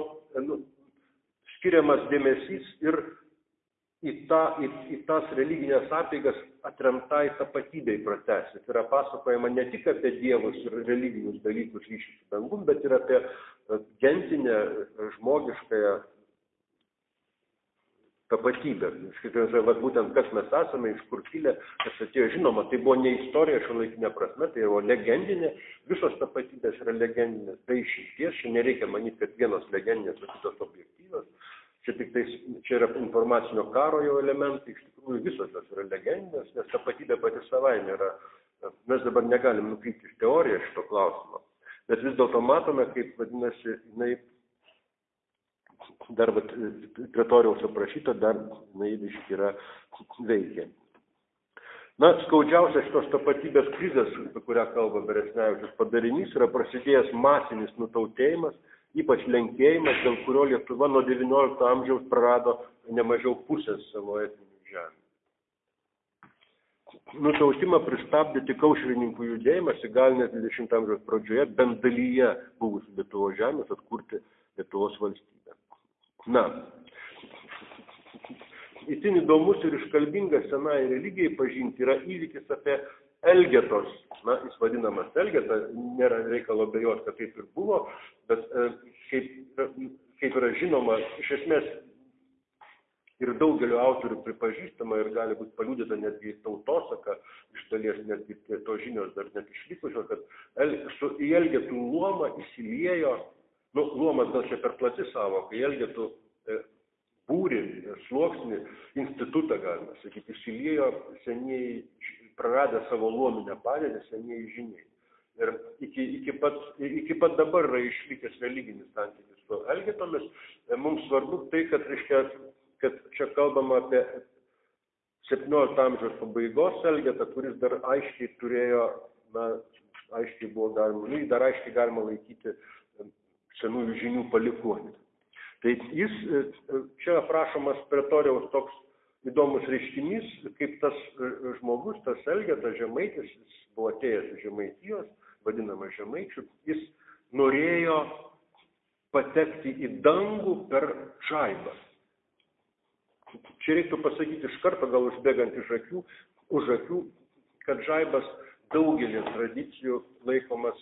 Speaker 1: skiriamas dėmesys ir į tas religinės apeigas atremtai tapatybei pratęsti. Tai yra pasakojama ne tik apie dievus ir religinius dalykus ryšius su dangum, bet ir apie gentinę, žmogiškąją tapatybę. Būtent kas mes esame, iš kur kilę, kas atėjo, žinoma, tai buvo ne istorija šiuolaikinė prasme, tai buvo legendinė, visos tapatybės yra legendinės, tai išimties, čia nereikia manyti, kad vienos legendinės, o kitos objektyvios, čia yra informacinio karo jau elementai, iš tikrųjų visos jos yra legendinės, nes tapatybė pati savaime yra, mes dabar negalim nukrypti iš teorijos šito klausimo, bet vis dėlto matome, kaip vadinasi, jinai dar Pretorijaus aprašyta, dar yra veikia. Skaudžiausia šitos tapatybės krizės, apie kurią kalba Beresnevičius, padarinys yra prasidėjęs masinis nutautėjimas, ypač lenkėjimas, dėl kurio Lietuva nuo 19 amžiaus prarado nemažiau pusės savo etninių žemių. Nutautimą pristabdė tik aušrininkų judėjimas, įgalinęs 20 amžiaus pradžioje bent dalyje buvusių Lietuvos žemės atkurti Lietuvos valstybę. Itin įdomus ir iškalbingas senai religijai pažinti yra įvykis apie Elgetos. Jis vadinamas Elgeta, nėra reikalo abejoti, kad taip ir buvo, bet kaip yra žinoma, iš esmės ir daugelio autorių pripažįstama ir gali būti paliudyta netgi tautosaka, iš dalies netgi tos žinios dar net išlikusios, kad į Elgetų luomą įsiliejo, luomas gal čia per plati savoka, į Elgetų būrį, sluoksnį, institutą galima sakyti, įsiliejo senieji, praradę savo luominę padėtį, senieji žiniai. Ir iki pat dabar yra išlikęs religinis santykis su Elgetomis. Mums svarbu tai, kad čia kalbama apie 17 amžiaus pabaigos Elgetą, kuris dar aiškiai turėjo, aiškiai buvo galima, dar aiškiai galima laikyti senųjų žinių palikuonį. Tai jis, čia aprašomas Pretorijaus toks įdomus reiškinys, kaip tas žmogus, tas Elgetas Žemaitis, jis buvo atėjęs iš Žemaitijos, vadinamas Žemaičiu, jis norėjo patekti į dangų per žaibą. Čia reiktų pasakyti iš karto, gal užbėgant už akių, kad žaibas daugelį tradicijų laikomas,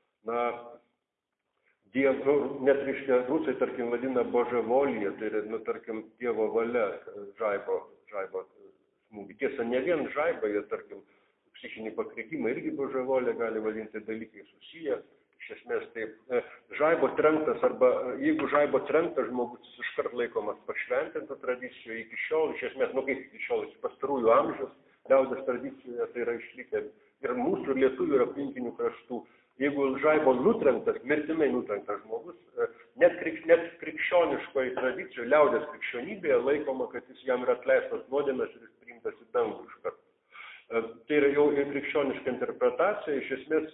Speaker 1: net reiškia, rusai, tarkim, vadina boževolija, tai yra, tarkim, Dievo valia žaibo smūgį. Tiesa, ne vien žaiba, jie, tarkim, psichinį pakrikimą irgi boževolė gali vadinti dalykai susiję. Iš esmės, taip, žaibo trenktas, arba jeigu žaibo trenktas žmogus iškart laikomas pašventinta tradicijoje iki šiol, iš esmės, kaip iki šiol, iš pastarųjų amžiaus, liaudies tradicijoje tai yra išlikę ir mūsų, ir lietuvių, ir aplinkinių kraštų. Jeigu žaibo nutrenktas, mirtinai nutrenktas žmogus, net krikščioniškoje tradicijoje, liaudės krikščionybėje laikoma, kad jis jam yra atleistas nuodėmės ir jis priimtas į dangų iš karto. Tai yra jau krikščioniška interpretacija, iš esmės,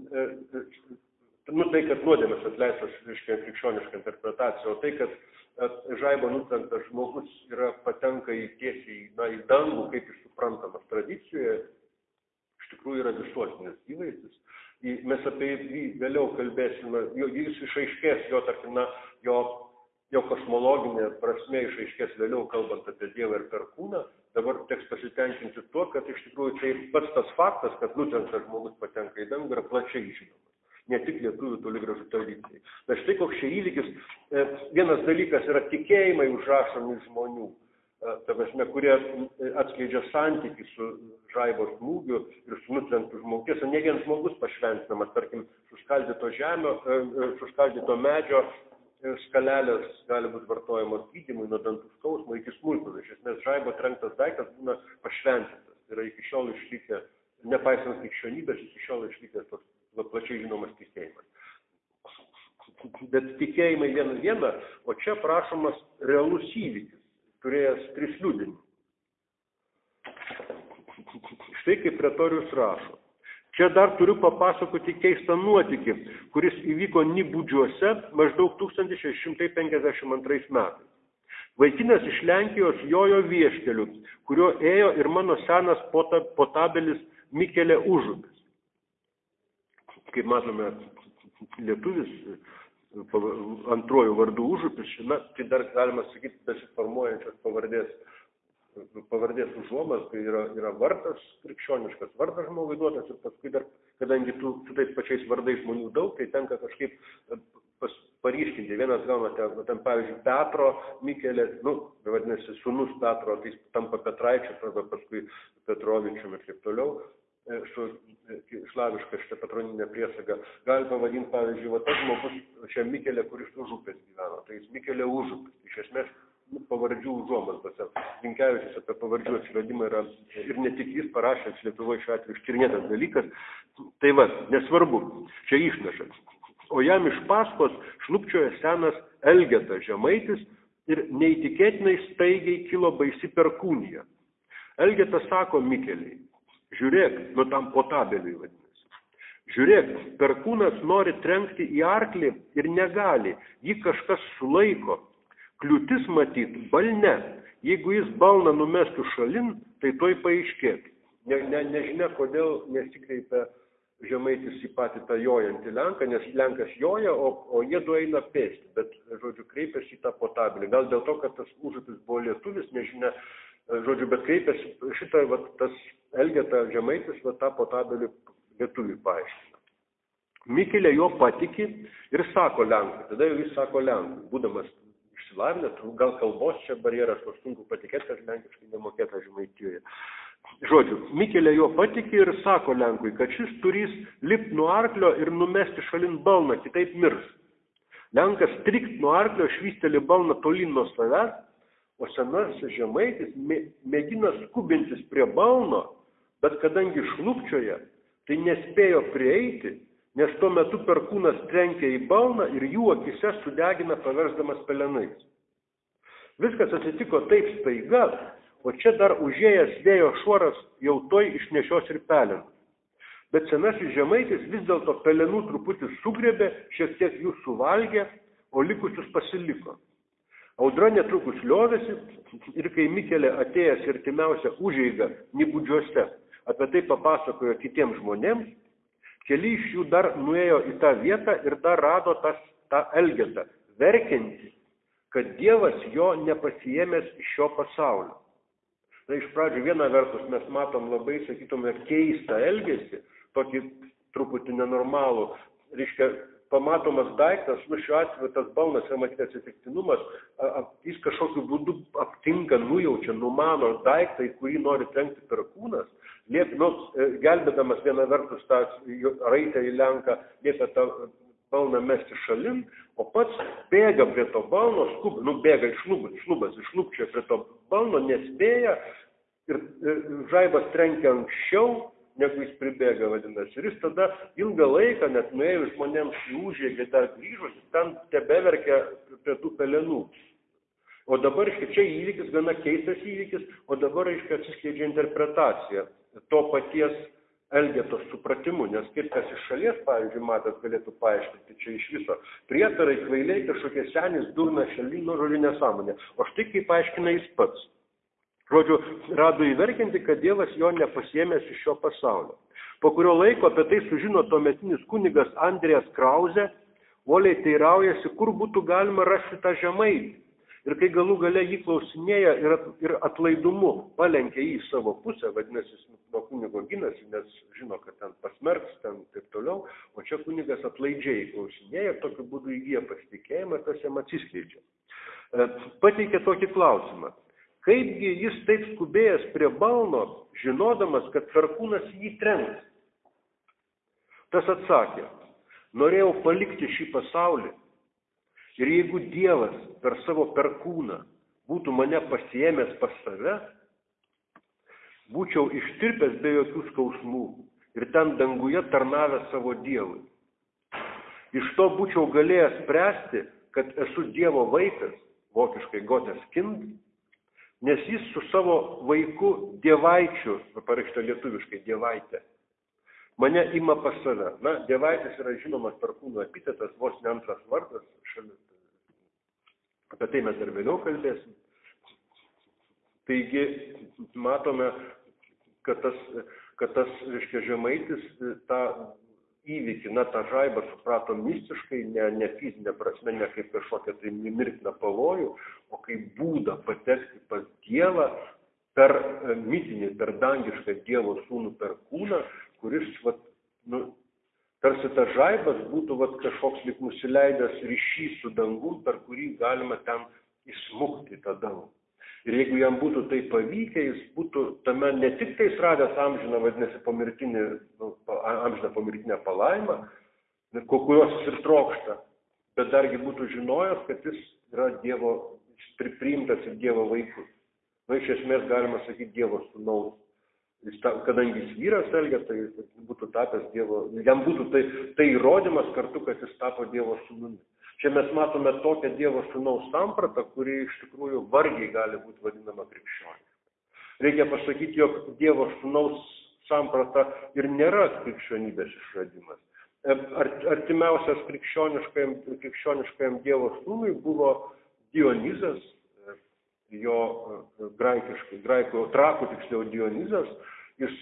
Speaker 1: tai, kad nuodėmės atleistas, reiškia krikščioniška interpretacija, o tai, kad žaibo nutrenktas žmogus patenka tiesiai į dangų, kaip jis suprantamas tradicijoje, iš tikrųjų yra visuotinis įvaizdis. Mes apie jį vėliau kalbėsime, jis išaiškės, jo kosmologinė prasme išaiškės vėliau, kalbant apie Dievą ir perkūną. Dabar teks pasitenkinti tuo, kad iš tikrųjų tai pats tas faktas, kad nutrenktas žmogus patenka į dangų, yra plačiai žinomas. Ne tik lietuvių toli gražu tradicijai. Bet štai koks čia įvykis. Vienas dalykas yra tikėjimai užrašomi žmonių, kurie atskleidžia santykį su žaibo smūgiu ir su nutrenktu žmogu. Tiesa, ne vien žmogus pašventinamas, tarkim, suskaldyto medžio skalelės gali būti vartojamos gydymui nuo dantų skausmo iki smulkmenų. Iš esmės, žaibo trenktas daiktas būna pašventintas. Tai yra iki šiol išlikę, nepaisant krikščionybės, iki šiol išlikęs toks plačiai žinomas tikėjimas. Bet tikėjimai viena, o čia prašomas realus įvykis, turėjęs 3 liudinimus. Štai kaip Pretorijus rašo. Čia dar turiu papasakoti keistą nuotykį, kuris įvyko Nibudžiuose maždaug 1652 metais. Vaikinas iš Lenkijos jojo vieškeliu, kuriuo ėjo ir mano senas potabelis Mikelė Užupis. Kaip matome, lietuvis antruoju vardu Užupis, tai dar galima sakyti besiformuojančios pavardės užuomas, tai yra vardas, krikščioniškas vardas žmogui duotas ir paskui dar, kadangi su tais pačiais vardais žmonių daug, tai tenka kažkaip paryškinti. Vienas gaunate, pavyzdžiui, Petro Mikelė, vadinasi, sūnus Petro, tai tampa Petraičiu, arba paskui Petrovičiumi ir taip toliau, su slaviška šitą patroninę priesagą. Gali pavadinti, pavyzdžiui, tas žmogus, čia Mikelė, kuris Užupės gyveno, tai jis Mikelė Užupis. Iš esmės, pavardžių užuomasgose. Zinkevičius apie pavardžių atsiradimą yra ir ne tik jis parašęs, Lietuvoje šiuo atveju ištyrinėtas dalykas. Tai nesvarbu, čia išnaša. O jam iš paskos šlubčioja senas Elgetas Žemaitis ir neįtikėtinai staigiai kilo baisi perkūnija. Elgetas sako Mikeliai, žiūrėk, tam potabeliui vadinasi. Žiūrėk, perkūnas nori trenkti į arklį ir negali, jį kažkas sulaiko. Kliūtis matyt, balne. Jeigu jis balną numestų šalin, tai toj paaiškėtų. Nežinia, kodėl nesikreipia Žemaitis į patį tą jojantį Lenką, nes Lenkas joja, o jie du eina pėsti, bet, žodžiu, kreipiasi į tą potabelį. Gal dėl to, kad tas Užupis buvo lietuvis, nežinia, žodžiu, bet kreipiasi tas Elgeta Žemaitis, tą potabelį lietuviui paaiškina. Mikelė jo patiki ir sako Lenkui. Tada jau jis sako Lenkui, būdamas išsilavinę, gal kalbos čia barjeras, o sunku patikėti, kad lenkiškai nemokėta Žemaitijoje. Žodžiu, Mikelė jo patikė ir sako Lenkui, kad šis turys lipti nuo arklio ir numesti šalin balną, kitaip mirs. Lenkas trikt nuo arklio, švysteli balną tolyn nuo savęs, o senasis Žemaitis mėgina skubintis prie balno, bet kadangi šlubčioje, tai nespėjo prieiti, nes tuo metu perkūnas trenkia į balną ir jų akise sudegina paversdamas pelenais. Viskas atsitiko taip staiga, o čia dar užėjęs vėjo šuoras jau toj išnešios ir pelenų. Bet senasis Žemaitis vis dėlto pelenų truputį sugriebė, šiek tiek jų suvalgė, o likusius pasiliko. Audra netrukus liovėsi ir kai Mikelė atėjęs į artimiausią užeigą Nibudžiuose apie tai papasakojo kitiems žmonėms, keli iš jų dar nuėjo į tą vietą ir dar rado tą Elgetą, verkiantį, kad Dievas jo nepasiėmęs iš šio pasaulio. Na, iš pradžių viena vertus mes matom labai, sakytume, keistą elgesį, tokį truputį nenormalų, reiškia, pamatomas daiktas, šiuo atveju tas balnas yra matyti atsitiktinumas, jis kažkokiu būdu aptinka, nujaučia, numano daiktą, į kurį nori trenkti perkūnas, gelbėdamas vieną vertus tą raitę į Lenką, liepia tą balną mesti šalin, o pats bėga prie to balno, bėga išlubčia prie to balno, nespėja ir žaibas trenkia anksčiau, negu jis pribėga, vadinasi. Ir jis tada ilgą laiką, net nuėjus žmonėms į užėgį, dar grįžus, ten tebeverkia prie tų pelenų. O dabar, čia įvykis, gana keistas įvykis, o dabar, atsiskleidžia interpretacija to paties Elgetos supratimu, nes kaip kas iš šalies, pavyzdžiui, matas galėtų paaiškinti čia iš viso. Prietarai, kvailiai, kažkokie senis, durna, šalino, žodžiu, nesąmonė. O štai kaip paaiškina jis pats. Žodžiu, rado įverkinti, kad Dievas jo nepasiėmęs iš šio pasaulio. Po kurio laiko apie tai sužino tuometinis kunigas Andrijas Krauze, uoliai teiraujasi, kur būtų galima rasti tą Žemaitį. Ir kai galų gale jį klausinėja ir atlaidumu palenkia jį į savo pusę, vadinasi, nuo kunigo ginasi, nes žino, kad ten pasmerks, ten taip toliau, o čia kunigas atlaidžiai klausinėja, tokiu būdu įgyja pasitikėjimą, tas jam atsiskleidžia. Pateikė tokį klausimą. Kaipgi jis taip skubėjęs prie balno, žinodamas, kad perkūnas jį trenks? Tas atsakė, norėjau palikti šį pasaulį ir jeigu Dievas per savo perkūną būtų mane pasiėmęs pas save, būčiau ištirpęs be jokių skausmų ir ten danguje tarnavęs savo Dievui. Iš to būčiau galėjęs spręsti, kad esu Dievo vaikas, vokiškai Gottes Kind, nes jis su savo vaiku dievaičiu, parašyta lietuviškai dievaitė, mane ima pas save. Na, dievaitis yra žinomas perkūno epitetas, vos ne antras vardas šalis. Apie tai mes dar vėliau kalbėsim. Taigi, matome, kad tas reiškia, Žemaitis tą įvykį, tą žaibą suprato mistiškai, ne fizinė prasme, ne kaip kažkokią tai mirtiną pavojų, o kaip būdą patekti pas Dievą per mitinį, per dangišką Dievo sūnų perkūną, kuris, tarsi tas žaibas būtų kažkoks lyg nusileidęs ryšys su dangum, per kurį galima ten įsmukti tą dangų. Ir jeigu jam būtų tai pavykę, jis būtų tame ne tik tais radęs amžiną, vadinasi, amžiną pomirtinę palaimą, kurios jis ir trokšta, bet dargi būtų žinojęs, kad jis yra Dievo, priimtas ir Dievo vaikus. Na, iš esmės galima sakyti Dievo sūnaus. Kadangi jis vyras Elgeta, tai jis būtų tapęs Dievo, jam būtų tai įrodymas kartu, kad jis tapo Dievo sūnumi. Čia mes matome tokią Dievo sūnaus sampratą, kuri iš tikrųjų vargiai gali būti vadinama krikščioniška. Reikia pasakyti, jog Dievo sūnaus samprata ir nėra krikščionybės išradimas. Artimiausias krikščioniškajam Dievo sūnui buvo Dionizas, jo graikų trakų tiksliau Dionizas, jis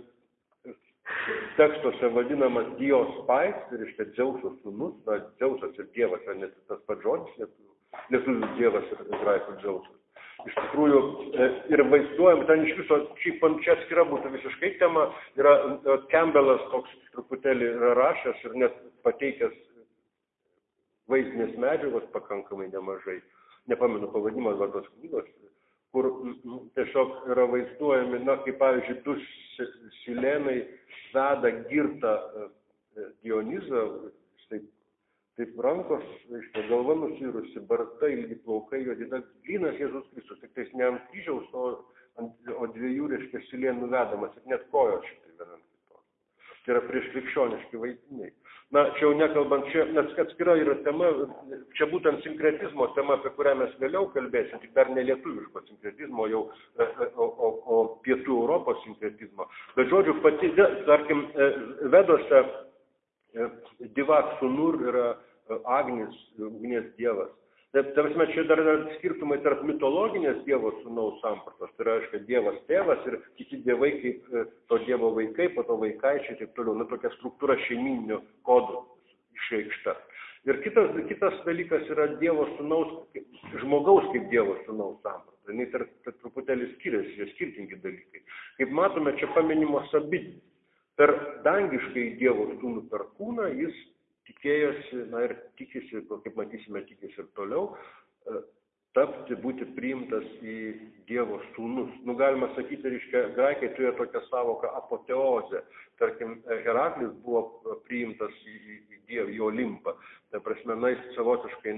Speaker 1: tekstuose vadinamas Dios Pais, tai reiškia Dzeuso sūnus, Dzeusas ir Dievas, net tas pats žodis, lietuvių Dievas ir graikų Dzeusas. Iš tikrųjų, ir vaizduojam, ten iš viso, čia atskira būtų visiškai tema, yra Campbellas toks truputėlį rašęs ir net pateikęs vaizdinės medžiagos pakankamai nemažai. nepamenu pavadimą vardos knygos, kur tiesiog yra vaizduojami, kaip pavyzdžiui, du Silenai veda girtą Dionizą, taip rankos, galva nusirusi, barta, ilgi plaukai, juodi, grynas Jėzus Kristus, tik tais ne ant kryžiaus, o dviejų, Silenų vedamas, ir net kojos šitai vienam kitos. Tai yra prieškrikščioniški vaizdiniai. Čia jau nekalbant, nes atskira yra tema, čia būtent sinkretizmo tema, apie kurią mes vėliau kalbėsim, tik dar ne lietuviško sinkretizmo, o pietų Europos sinkretizmo. Bet žodžiu, pati, tarkim, Vedose Divak Sunur yra Agnis, ugnies dievas. Tarsi, čia dar yra skirtumai tarp mitologinės dievo sūnaus sampratos, tai reiškia dievas tėvas ir kiti dievai kaip to dievo vaikai, po to vaikaičiai ir taip toliau, tokia struktūra šeimyninių kodų išreikšta. Ir kitas dalykas yra dievo sūnaus, žmogaus kaip dievo sūnaus samprata. Jis truputėlį skiriasi, jie skirtingi dalykai. Kaip matome, čia paminimos abidvi. Per dangiškai dievo sūnų per kūną jis tikėjosi, ir tikisi, kaip matysime, tikisi ir toliau, būti priimtas į Dievo sūnus. Galima sakyti, reiškia, graikai turėjo tokią savoką apoteozę. Tarkim, Heraklis buvo priimtas į Dievą, į Olimpą. Tai prasme, jis savotiškai,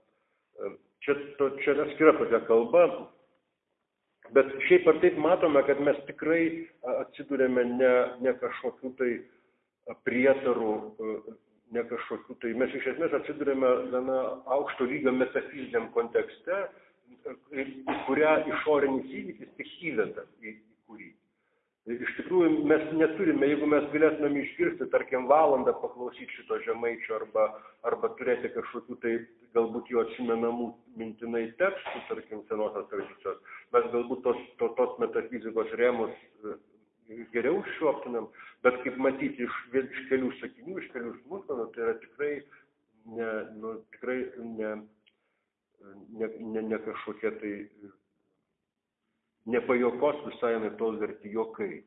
Speaker 1: čia atskira tokia kalba, bet šiaip ar taip matome, kad mes tikrai atsidūrėme ne kažkokių tai prietarų, ne kažkokių tai, mes iš esmės atsidūrėme gana aukšto lygio metafiziniam kontekste, į kurią išorinis įvykis tik įveda į kurį. Iš tikrųjų, mes neturime, jeigu mes galėtume išgirsti, tarkim, valandą paklausyti šito žemaičio arba turėti kažkokių tai galbūt jo atsimenamų mintinai tekstų, tarkim, senosios tradicijos, mes galbūt tos metafizikos rėmus geriau užšioptumėm, bet kaip matyti iš kelių sakinių, iš kelių smulkmenų, tai yra tikrai ne kažkokie tai nepajokos visai tos verti juokai.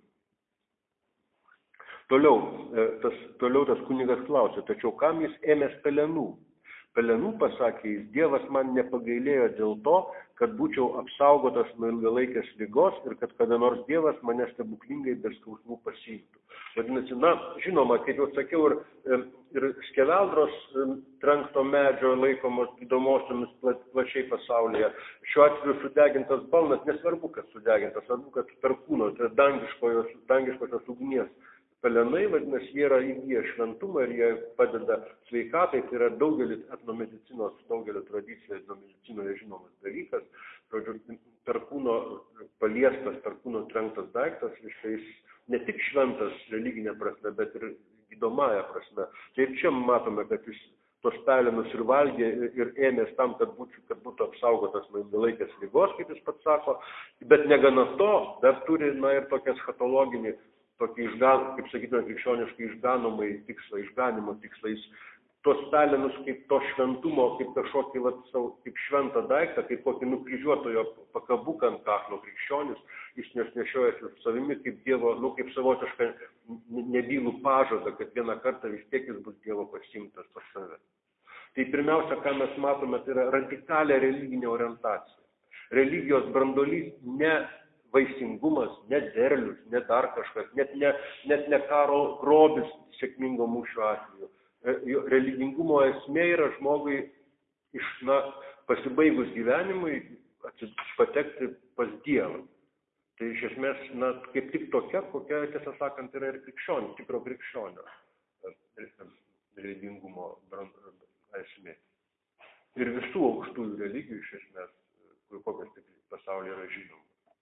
Speaker 1: Toliau tas kunigas klausė, tačiau kam jis ėmės pelenų? Pelenų, pasakė jis, Dievas man nepagailėjo dėl to, kad būčiau apsaugotas nuo ilgalaikės ligos ir kad kada nors Dievas mane stebuklingai be skausmų pasiimtų. Vadinasi, žinoma, kaip jau sakiau, ir skeveldros trenkto medžio laikomos gydomosiomis plačiai pasaulyje. Šiuo atveju sudegintas balnas, nesvarbu, kad sudegintas, svarbu, kad per kūno, tai dangiškosios ugnies pelenai, vadinasi, jie yra įgyję šventumą ir jie padeda sveikatai, tai yra daugelis etnomedicinos, daugelio tradicijų etnomedicinoje žinomas dalykas. Per kūno paliestas, per kūno trenktas daiktas, jis ne tik šventas religinė prasme, bet ir gydomąją prasme. Taip čia matome, kad jis tos pelenus ir valgė ir ėmės tam, kad būtų apsaugotas nuo ilgalaikės ligos, kaip jis pats sako, bet negana to, dar turi ir tokią eschatologinį, tokį kaip sakytume, krikščioniškai išganomai tikslą, išganimo tikslais, tos pelenus kaip to šventumo, kaip kažkokį, kaip šventą daiktą, kaip kokį nukryžiuotojo pakabuką ant kaklo krikščionis, jis nešiojasi su savimi kaip Dievo, kaip savotišką nebylų pažadą, kad vieną kartą vis tiek jis bus Dievo pasimtas pas save. Tai pirmiausia, ką mes matome, tai yra radikalią religinę orientaciją. Religijos branduolys ne vaisingumas, ne derlius, ne dar kažkas, net ne karo grobis sėkmingo mūšio atveju. Religingumo esmė yra žmogui pasibaigus gyvenimui patekti pas Dievą. Tai iš esmės, kaip tik tokia, kokia, tiesą sakant, yra ir krikščionio, tikro krikščionio religingumo esmė. Ir visų aukštųjų religijų iš esmės, kokios tik pasaulyje yra žinoma.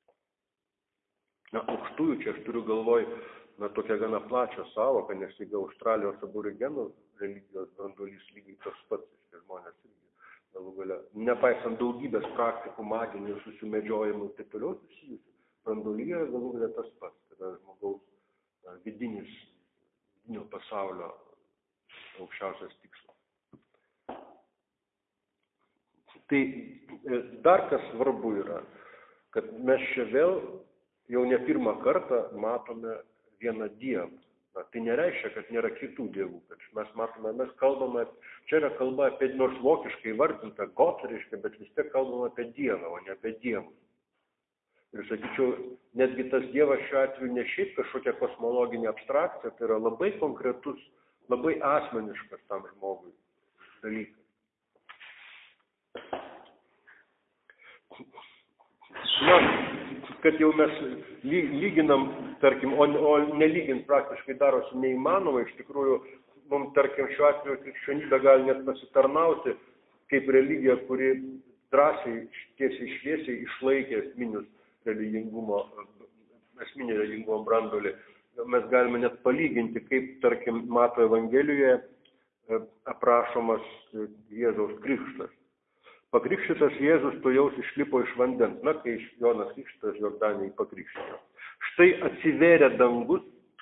Speaker 1: Aukštųjų, čia aš turiu galvoj, tokia gana plačią savoką, nes lygiai Australijos aborigenų religijos branduolys lygiai tas pats, žmonės irgi galų gale, nepaisant daugybės praktikų, maginių, susimedžiojimų ir taip toliau susijusių, branduolyje galų gale tas pats, tai yra žmogaus vidinio pasaulio aukščiausias tikslas. Tai dar kas svarbu yra, kad mes čia vėl jau ne pirmą kartą matome vieną Dievą. Tai nereiškia, kad nėra kitų dievų. Mes matome, mes kalbame, čia yra kalba apie, nors vokiškai vardinta Gott, reiškia, bet vis tiek kalbame apie Dievą, o ne apie dievus. Ir sakyčiau, netgi tas Dievas šiuo atveju ne šiaip kažkokia kosmologinė abstrakcija, tai yra labai konkretus, labai asmeniškas tam žmogui dalykas. Na, kad jau mes lyginam, tarkim, o nelygint praktiškai darosi neįmanoma, iš tikrųjų, mums, tarkim, šiuo atveju krikščionybė gali net pasitarnauti kaip religija, kuri drąsiai, tiesiai šviesiai išlaikė esminį religingumo branduolį. Mes galime net palyginti, kaip, tarkim, Mato Evangelijoje aprašomas Jėzaus krikštas. Pakrikštytas Jėzus tuojaus išlipo iš vandens, kai Jonas Krikštytojas Jordanijai pakrikštijo. Štai atsivėrė dangus,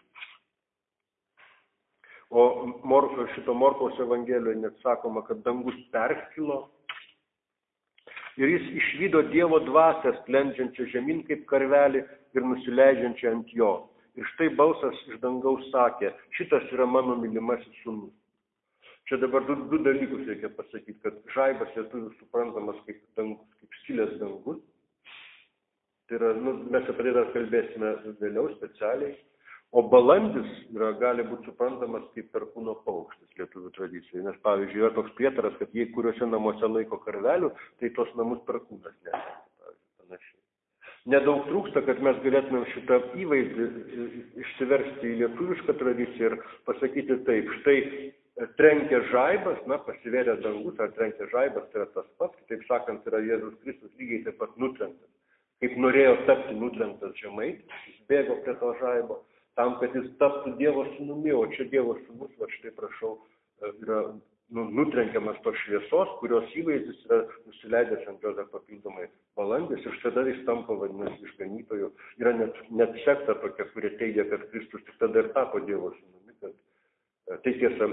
Speaker 1: o šito Morkaus Evangelijoje net sakoma, kad dangus perskilo ir jis išvydo Dievo dvasią sklendžiančią žemyn kaip karvelį ir nusileidžiančią ant jo. Ir štai balsas iš dangaus sakė, šitas yra mano mylimasis sūnus. Čia dabar du dalykus reikia pasakyti, kad žaibas lietuvių suprantamas kaip skilęs dangus. Tai yra, mes apie tai dar kalbėsime vėliau specialiai. O balandis gali būti suprantamas kaip perkūno paukštis lietuvių tradicijai. Nes, pavyzdžiui, yra toks prietaras, kad jei kuriuose namuose laiko karvelių, tai tos namus perkūnas nesėkia, panašiai. Nedaug trūksta, kad mes galėtumėm šitą įvaizdį išsiversti į lietuvišką tradiciją ir pasakyti taip, štai trenkia žaibas, pasivėrė dangus, ar trenkia žaibas, tai yra tas pats, kitaip sakant, yra Jėzus Kristus lygiai taip pat nutrenktas. Kaip norėjo tapti nutrenktas žemaitis, jis bėgo prie to žaibo, tam, kad jis taptų Dievo sūnumi, o čia Dievo sūnus, štai prašau, yra nutrenkiamas tos šviesos, kurios įvaizdis yra nusileidęs ant jo dar papildomai balandis ir tada jis tampa vadinasi išganytoju. Yra net sekta tokia, kurie teigia, kad Kristus tik tada ir tapo Dievo sūnumi, kad tai tiesa,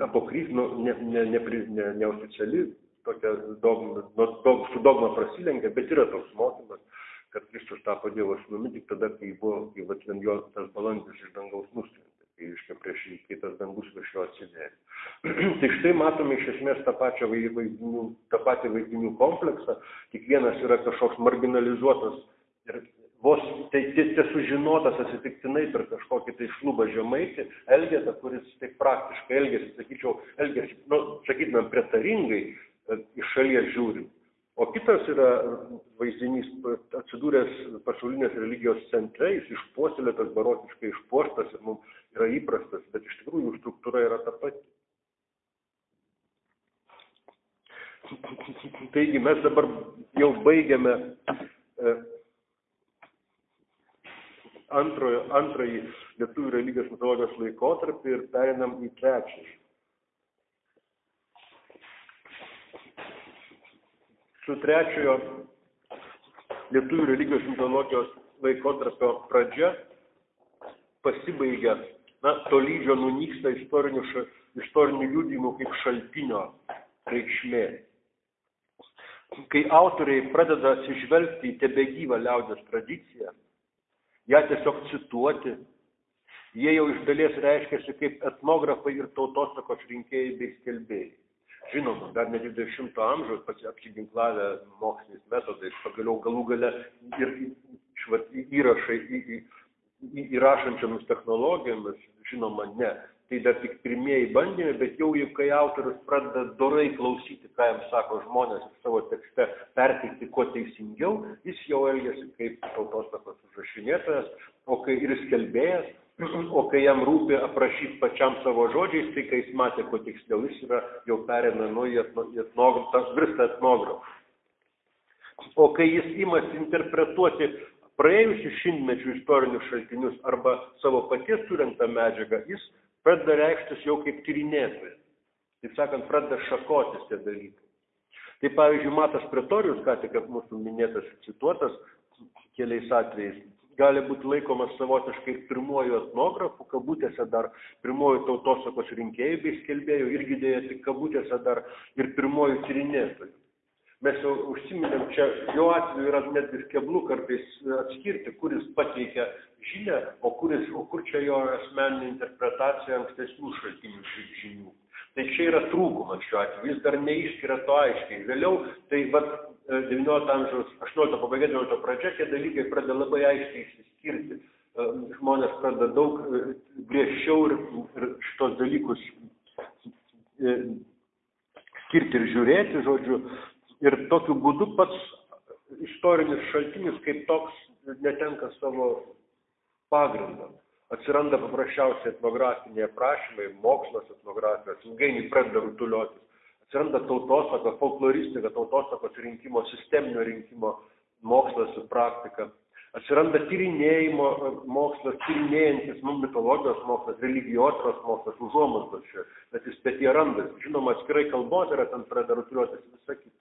Speaker 1: neoficiali, tokia su dogma prasilenkia, bet yra toks mokymas, kad Kristus tapo Dievo sūnumi tik tada, kai jo tas balandis iš dangaus nuskrendė, kai tas dangus virš jo atsivėrė. Tai štai matome iš esmės tą patį vaizdinių kompleksą, tik vienas yra kažkoks marginalizuotas ir vos sužinotas atsitiktinai per kažkokį tai šlubą žemaitį, Elgetą, kuris taip praktiškai elgėsi, sakytumėm, prietaringai iš šalies žiūrint. O kitas yra vaizdinys atsidūręs pasaulinės religijos centre, jis išpuoselėtas, barokiškai išpuoštas ir mums yra įprastas, bet iš tikrųjų struktūra yra ta pati. Taigi mes dabar jau baigiame antrąjį lietuvių religijos mitologijos laikotarpį ir pereinam į trečiąjį. Su trečiojo lietuvių religijos mitologijos laikotarpio pradžia pasibaigia, tolydžio nunyksta istorinių liudijimų kaip šaltinio reikšmė. Kai autoriai pradeda atsižvelgti į tebegyvą liaudies tradiciją, ją tiesiog cituoti, jie jau iš dalies reiškiasi kaip etnografai ir tautosakos rinkėjai bei skelbėjai. Žinoma, dar ne 20 amžiaus apsiginklavę moksliniais metodais, pagaliau galų gale ir įrašai įrašančiomis technologijomis, žinoma, ne. Tai dar tik pirmieji bandymai, bet jau kai autorius pradeda dorai klausyti, ką jam sako žmonės ir savo tekste perteikti kuo teisingiau, jis jau elgiasi kaip tautosakos užrašinėtojas, ir skelbėjas. O kai jam rūpi aprašyti pačiam savo žodžiais, tai kai jis matė, kuo tiksliau, jis yra jau pereina virsta etnografu. O kai jis imasi interpretuoti praėjusių šimtmečių istorinius šaltinius arba savo paties surinktą medžiagą, jis pradeda reikštis jau kaip tyrinėtojas. Taip sakant, pradeda šakotis tie dalykai. Tai pavyzdžiui, Matas Pretorijus, ką tik mūsų minėtas cituotas keliais atvejais, gali būti laikomas savotiškai pirmuoju etnografu, kabutėse dar pirmuoju tautosakos rinkėjų bei skelbėjų, irgi dėja tik kabutėse dar ir pirmuoju tyrinėtoju. Mes jau užsiminėm, čia jo atveju yra netgi keblu kartais atskirti, kuris pateikia žinią, o kur čia jo asmeninė interpretacija ankstesnių šaltinių žinių. Tai čia yra trūkumas šiuo atveju, jis dar neišskiria to aiškiai. Vėliau, tai vat 19 amžiaus, 18 pabaiga, 19 pradžia, tie dalykai pradeda labai aiškiai išsiskirti. Žmonės pradeda daug griežčiau ir šitos dalykus skirti ir žiūrėti, žodžiu. Ir tokiu būdu pats istorinis šaltinis kaip toks netenka savo pagrindo. Atsiranda paprasčiausiai etnografiniai aprašymai, mokslas etnografijos, ilgainiui pradeda rutuliotis. Atsiranda tautosaka, folkloristika, tautosakos rinkimo, sisteminio rinkimo mokslas ir praktika. Atsiranda tyrinėjimo mokslas, tyrinėjantis mitologijos mokslas, religijotros mokslas, užuomazgos čia. Bet jie randasi. Žinoma, atskirai kalbotyra ten pradeda rutuliotis visą kitą.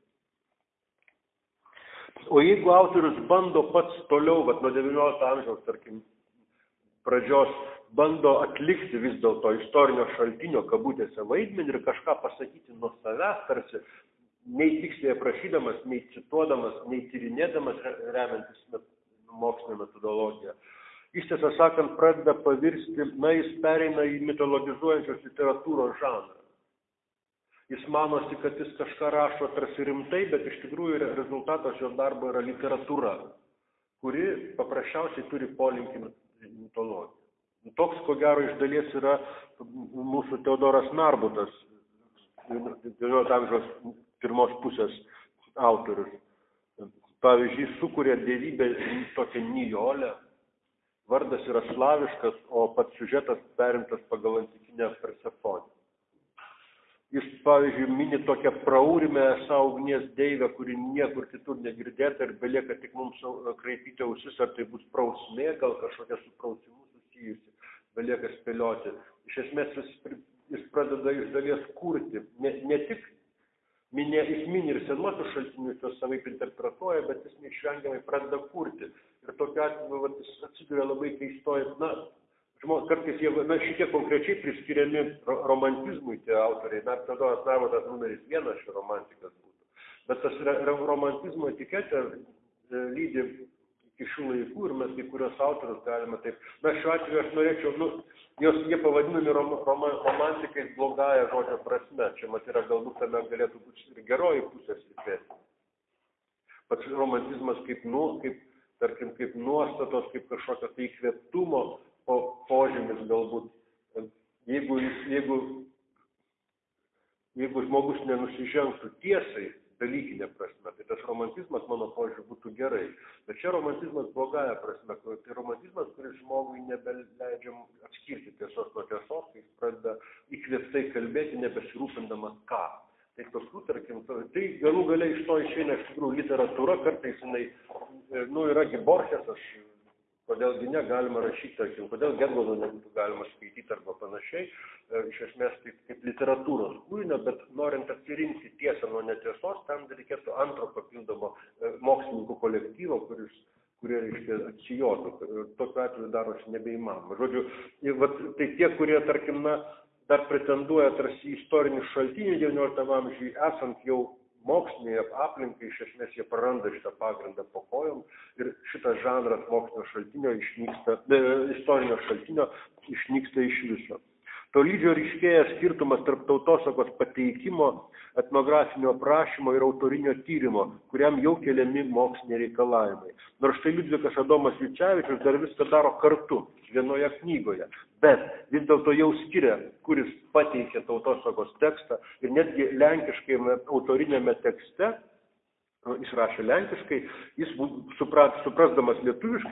Speaker 1: O jeigu autorius bando pats toliau, nuo 19 amžiaus, tarkim, pradžios, bando atlikti vis dėlto istorinio šaltinio kabutėse vaidmenį ir kažką pasakyti nuo savęs, tarsi nei tiksliai aprašydamas, nei cituodamas, nei tyrinėdamas, remiantis mokslinę metodologiją. Jis, tiesą sakant, pradeda pavirsti, jis pereina į mitologizuojančios literatūros žanrą. Jis manosi, kad jis kažką rašo tarsi rimtai, bet iš tikrųjų rezultatas jo darbo yra literatūra, kuri paprasčiausiai turi polinkį mitologiją. Toks, ko gero, iš dalies yra mūsų Teodoras Narbutas, 19 amžiaus pirmos pusės autorius. Pavyzdžiui, sukūrė dievybę tokią Nijolę, vardas yra slaviškas, o pats siužetas perimtas pagal antikinę Persefonę. Jis, pavyzdžiui, mini tokią praūrimę savo ugnies deivę, kuri niekur kitur negirdėta ir belieka tik mums kraipyti ausis, ar tai bus prausmė, gal kažkokia su prausimu susijusi, belieka spėlioti. Iš esmės jis pradeda iš dalies kurti, ne tik jis mini ir senuosius šaltinius, juos savaip interpretuoja, bet jis neišvengiamai pradeda kurti. Ir tokiu atveju jis atsiduria labai keistoji, kartais jie šitie konkrečiai priskiriami romantizmui tie autoriai. Teodoras Narbutas numeris 1 šio romantikas būtų. Bet tas romantizmo etiketė lydi iki šių laikų ir mes kai kurios autorius galime taip. Šiuo atveju aš norėčiau, jie pavadinami romantikais blogąja žodžio prasme. Čia yra galbūt tame galėtų būti ir geroji pusė slypėti. Pats romantizmas kaip nuostatos, kaip kažkokio tai įkvėptumo požymis galbūt. Jeigu žmogus nenusižengtų tiesai, dalykinė prasme, tai tas romantizmas, mano požiūriu, būtų gerai. Bet čia romantizmas blogąja prasme. Tai romantizmas, kuris žmogui nebeleidžia atskirti tiesos nuo tiesos, kai jis pradeda įkvėptai kalbėti, nebesirūpindamas ką. Tai tokių, tarkim, tai galų gale iš to išeina iš tikrųjų literatūra, kartais jinai, yra Borchesas, kodėlgi negalima rašyti, tarkim, kodėl Gedgaudo nebūtų galima skaityti arba panašiai, iš esmės tai kaip literatūros kūrinio, bet norint atsirinkti tiesą nuo netiesos, tam reikėtų antro papildomo mokslininkų kolektyvo, kurie atsijotų. Tokiu atveju darosi nebeįmanoma. Žodžiu, tai tie, kurie, tarkim, dar pretenduoja tarsi istorinį šaltinį 19 amžiui, esant jau mokslinėje aplinkai, iš esmės jie praranda šitą pagrindą po kojom ir šitas žanras mokslinio šaltinio istorinio šaltinio išnyksta iš viso. Tolydžio ryškėja skirtumas tarp tautosakos pateikimo, etnografinio aprašymo ir autorinio tyrimo, kuriam jau keliami moksliniai reikalavimai. Nors štai Liudvikas Adomas Jucevičius dar viską daro kartu, vienoje knygoje, bet vis dėlto jau skiria, kuris pateikė tautosakos tekstą ir netgi lenkiškai autorinėme tekste, jis rašė lenkiškai, jis suprasdamas lietuviškai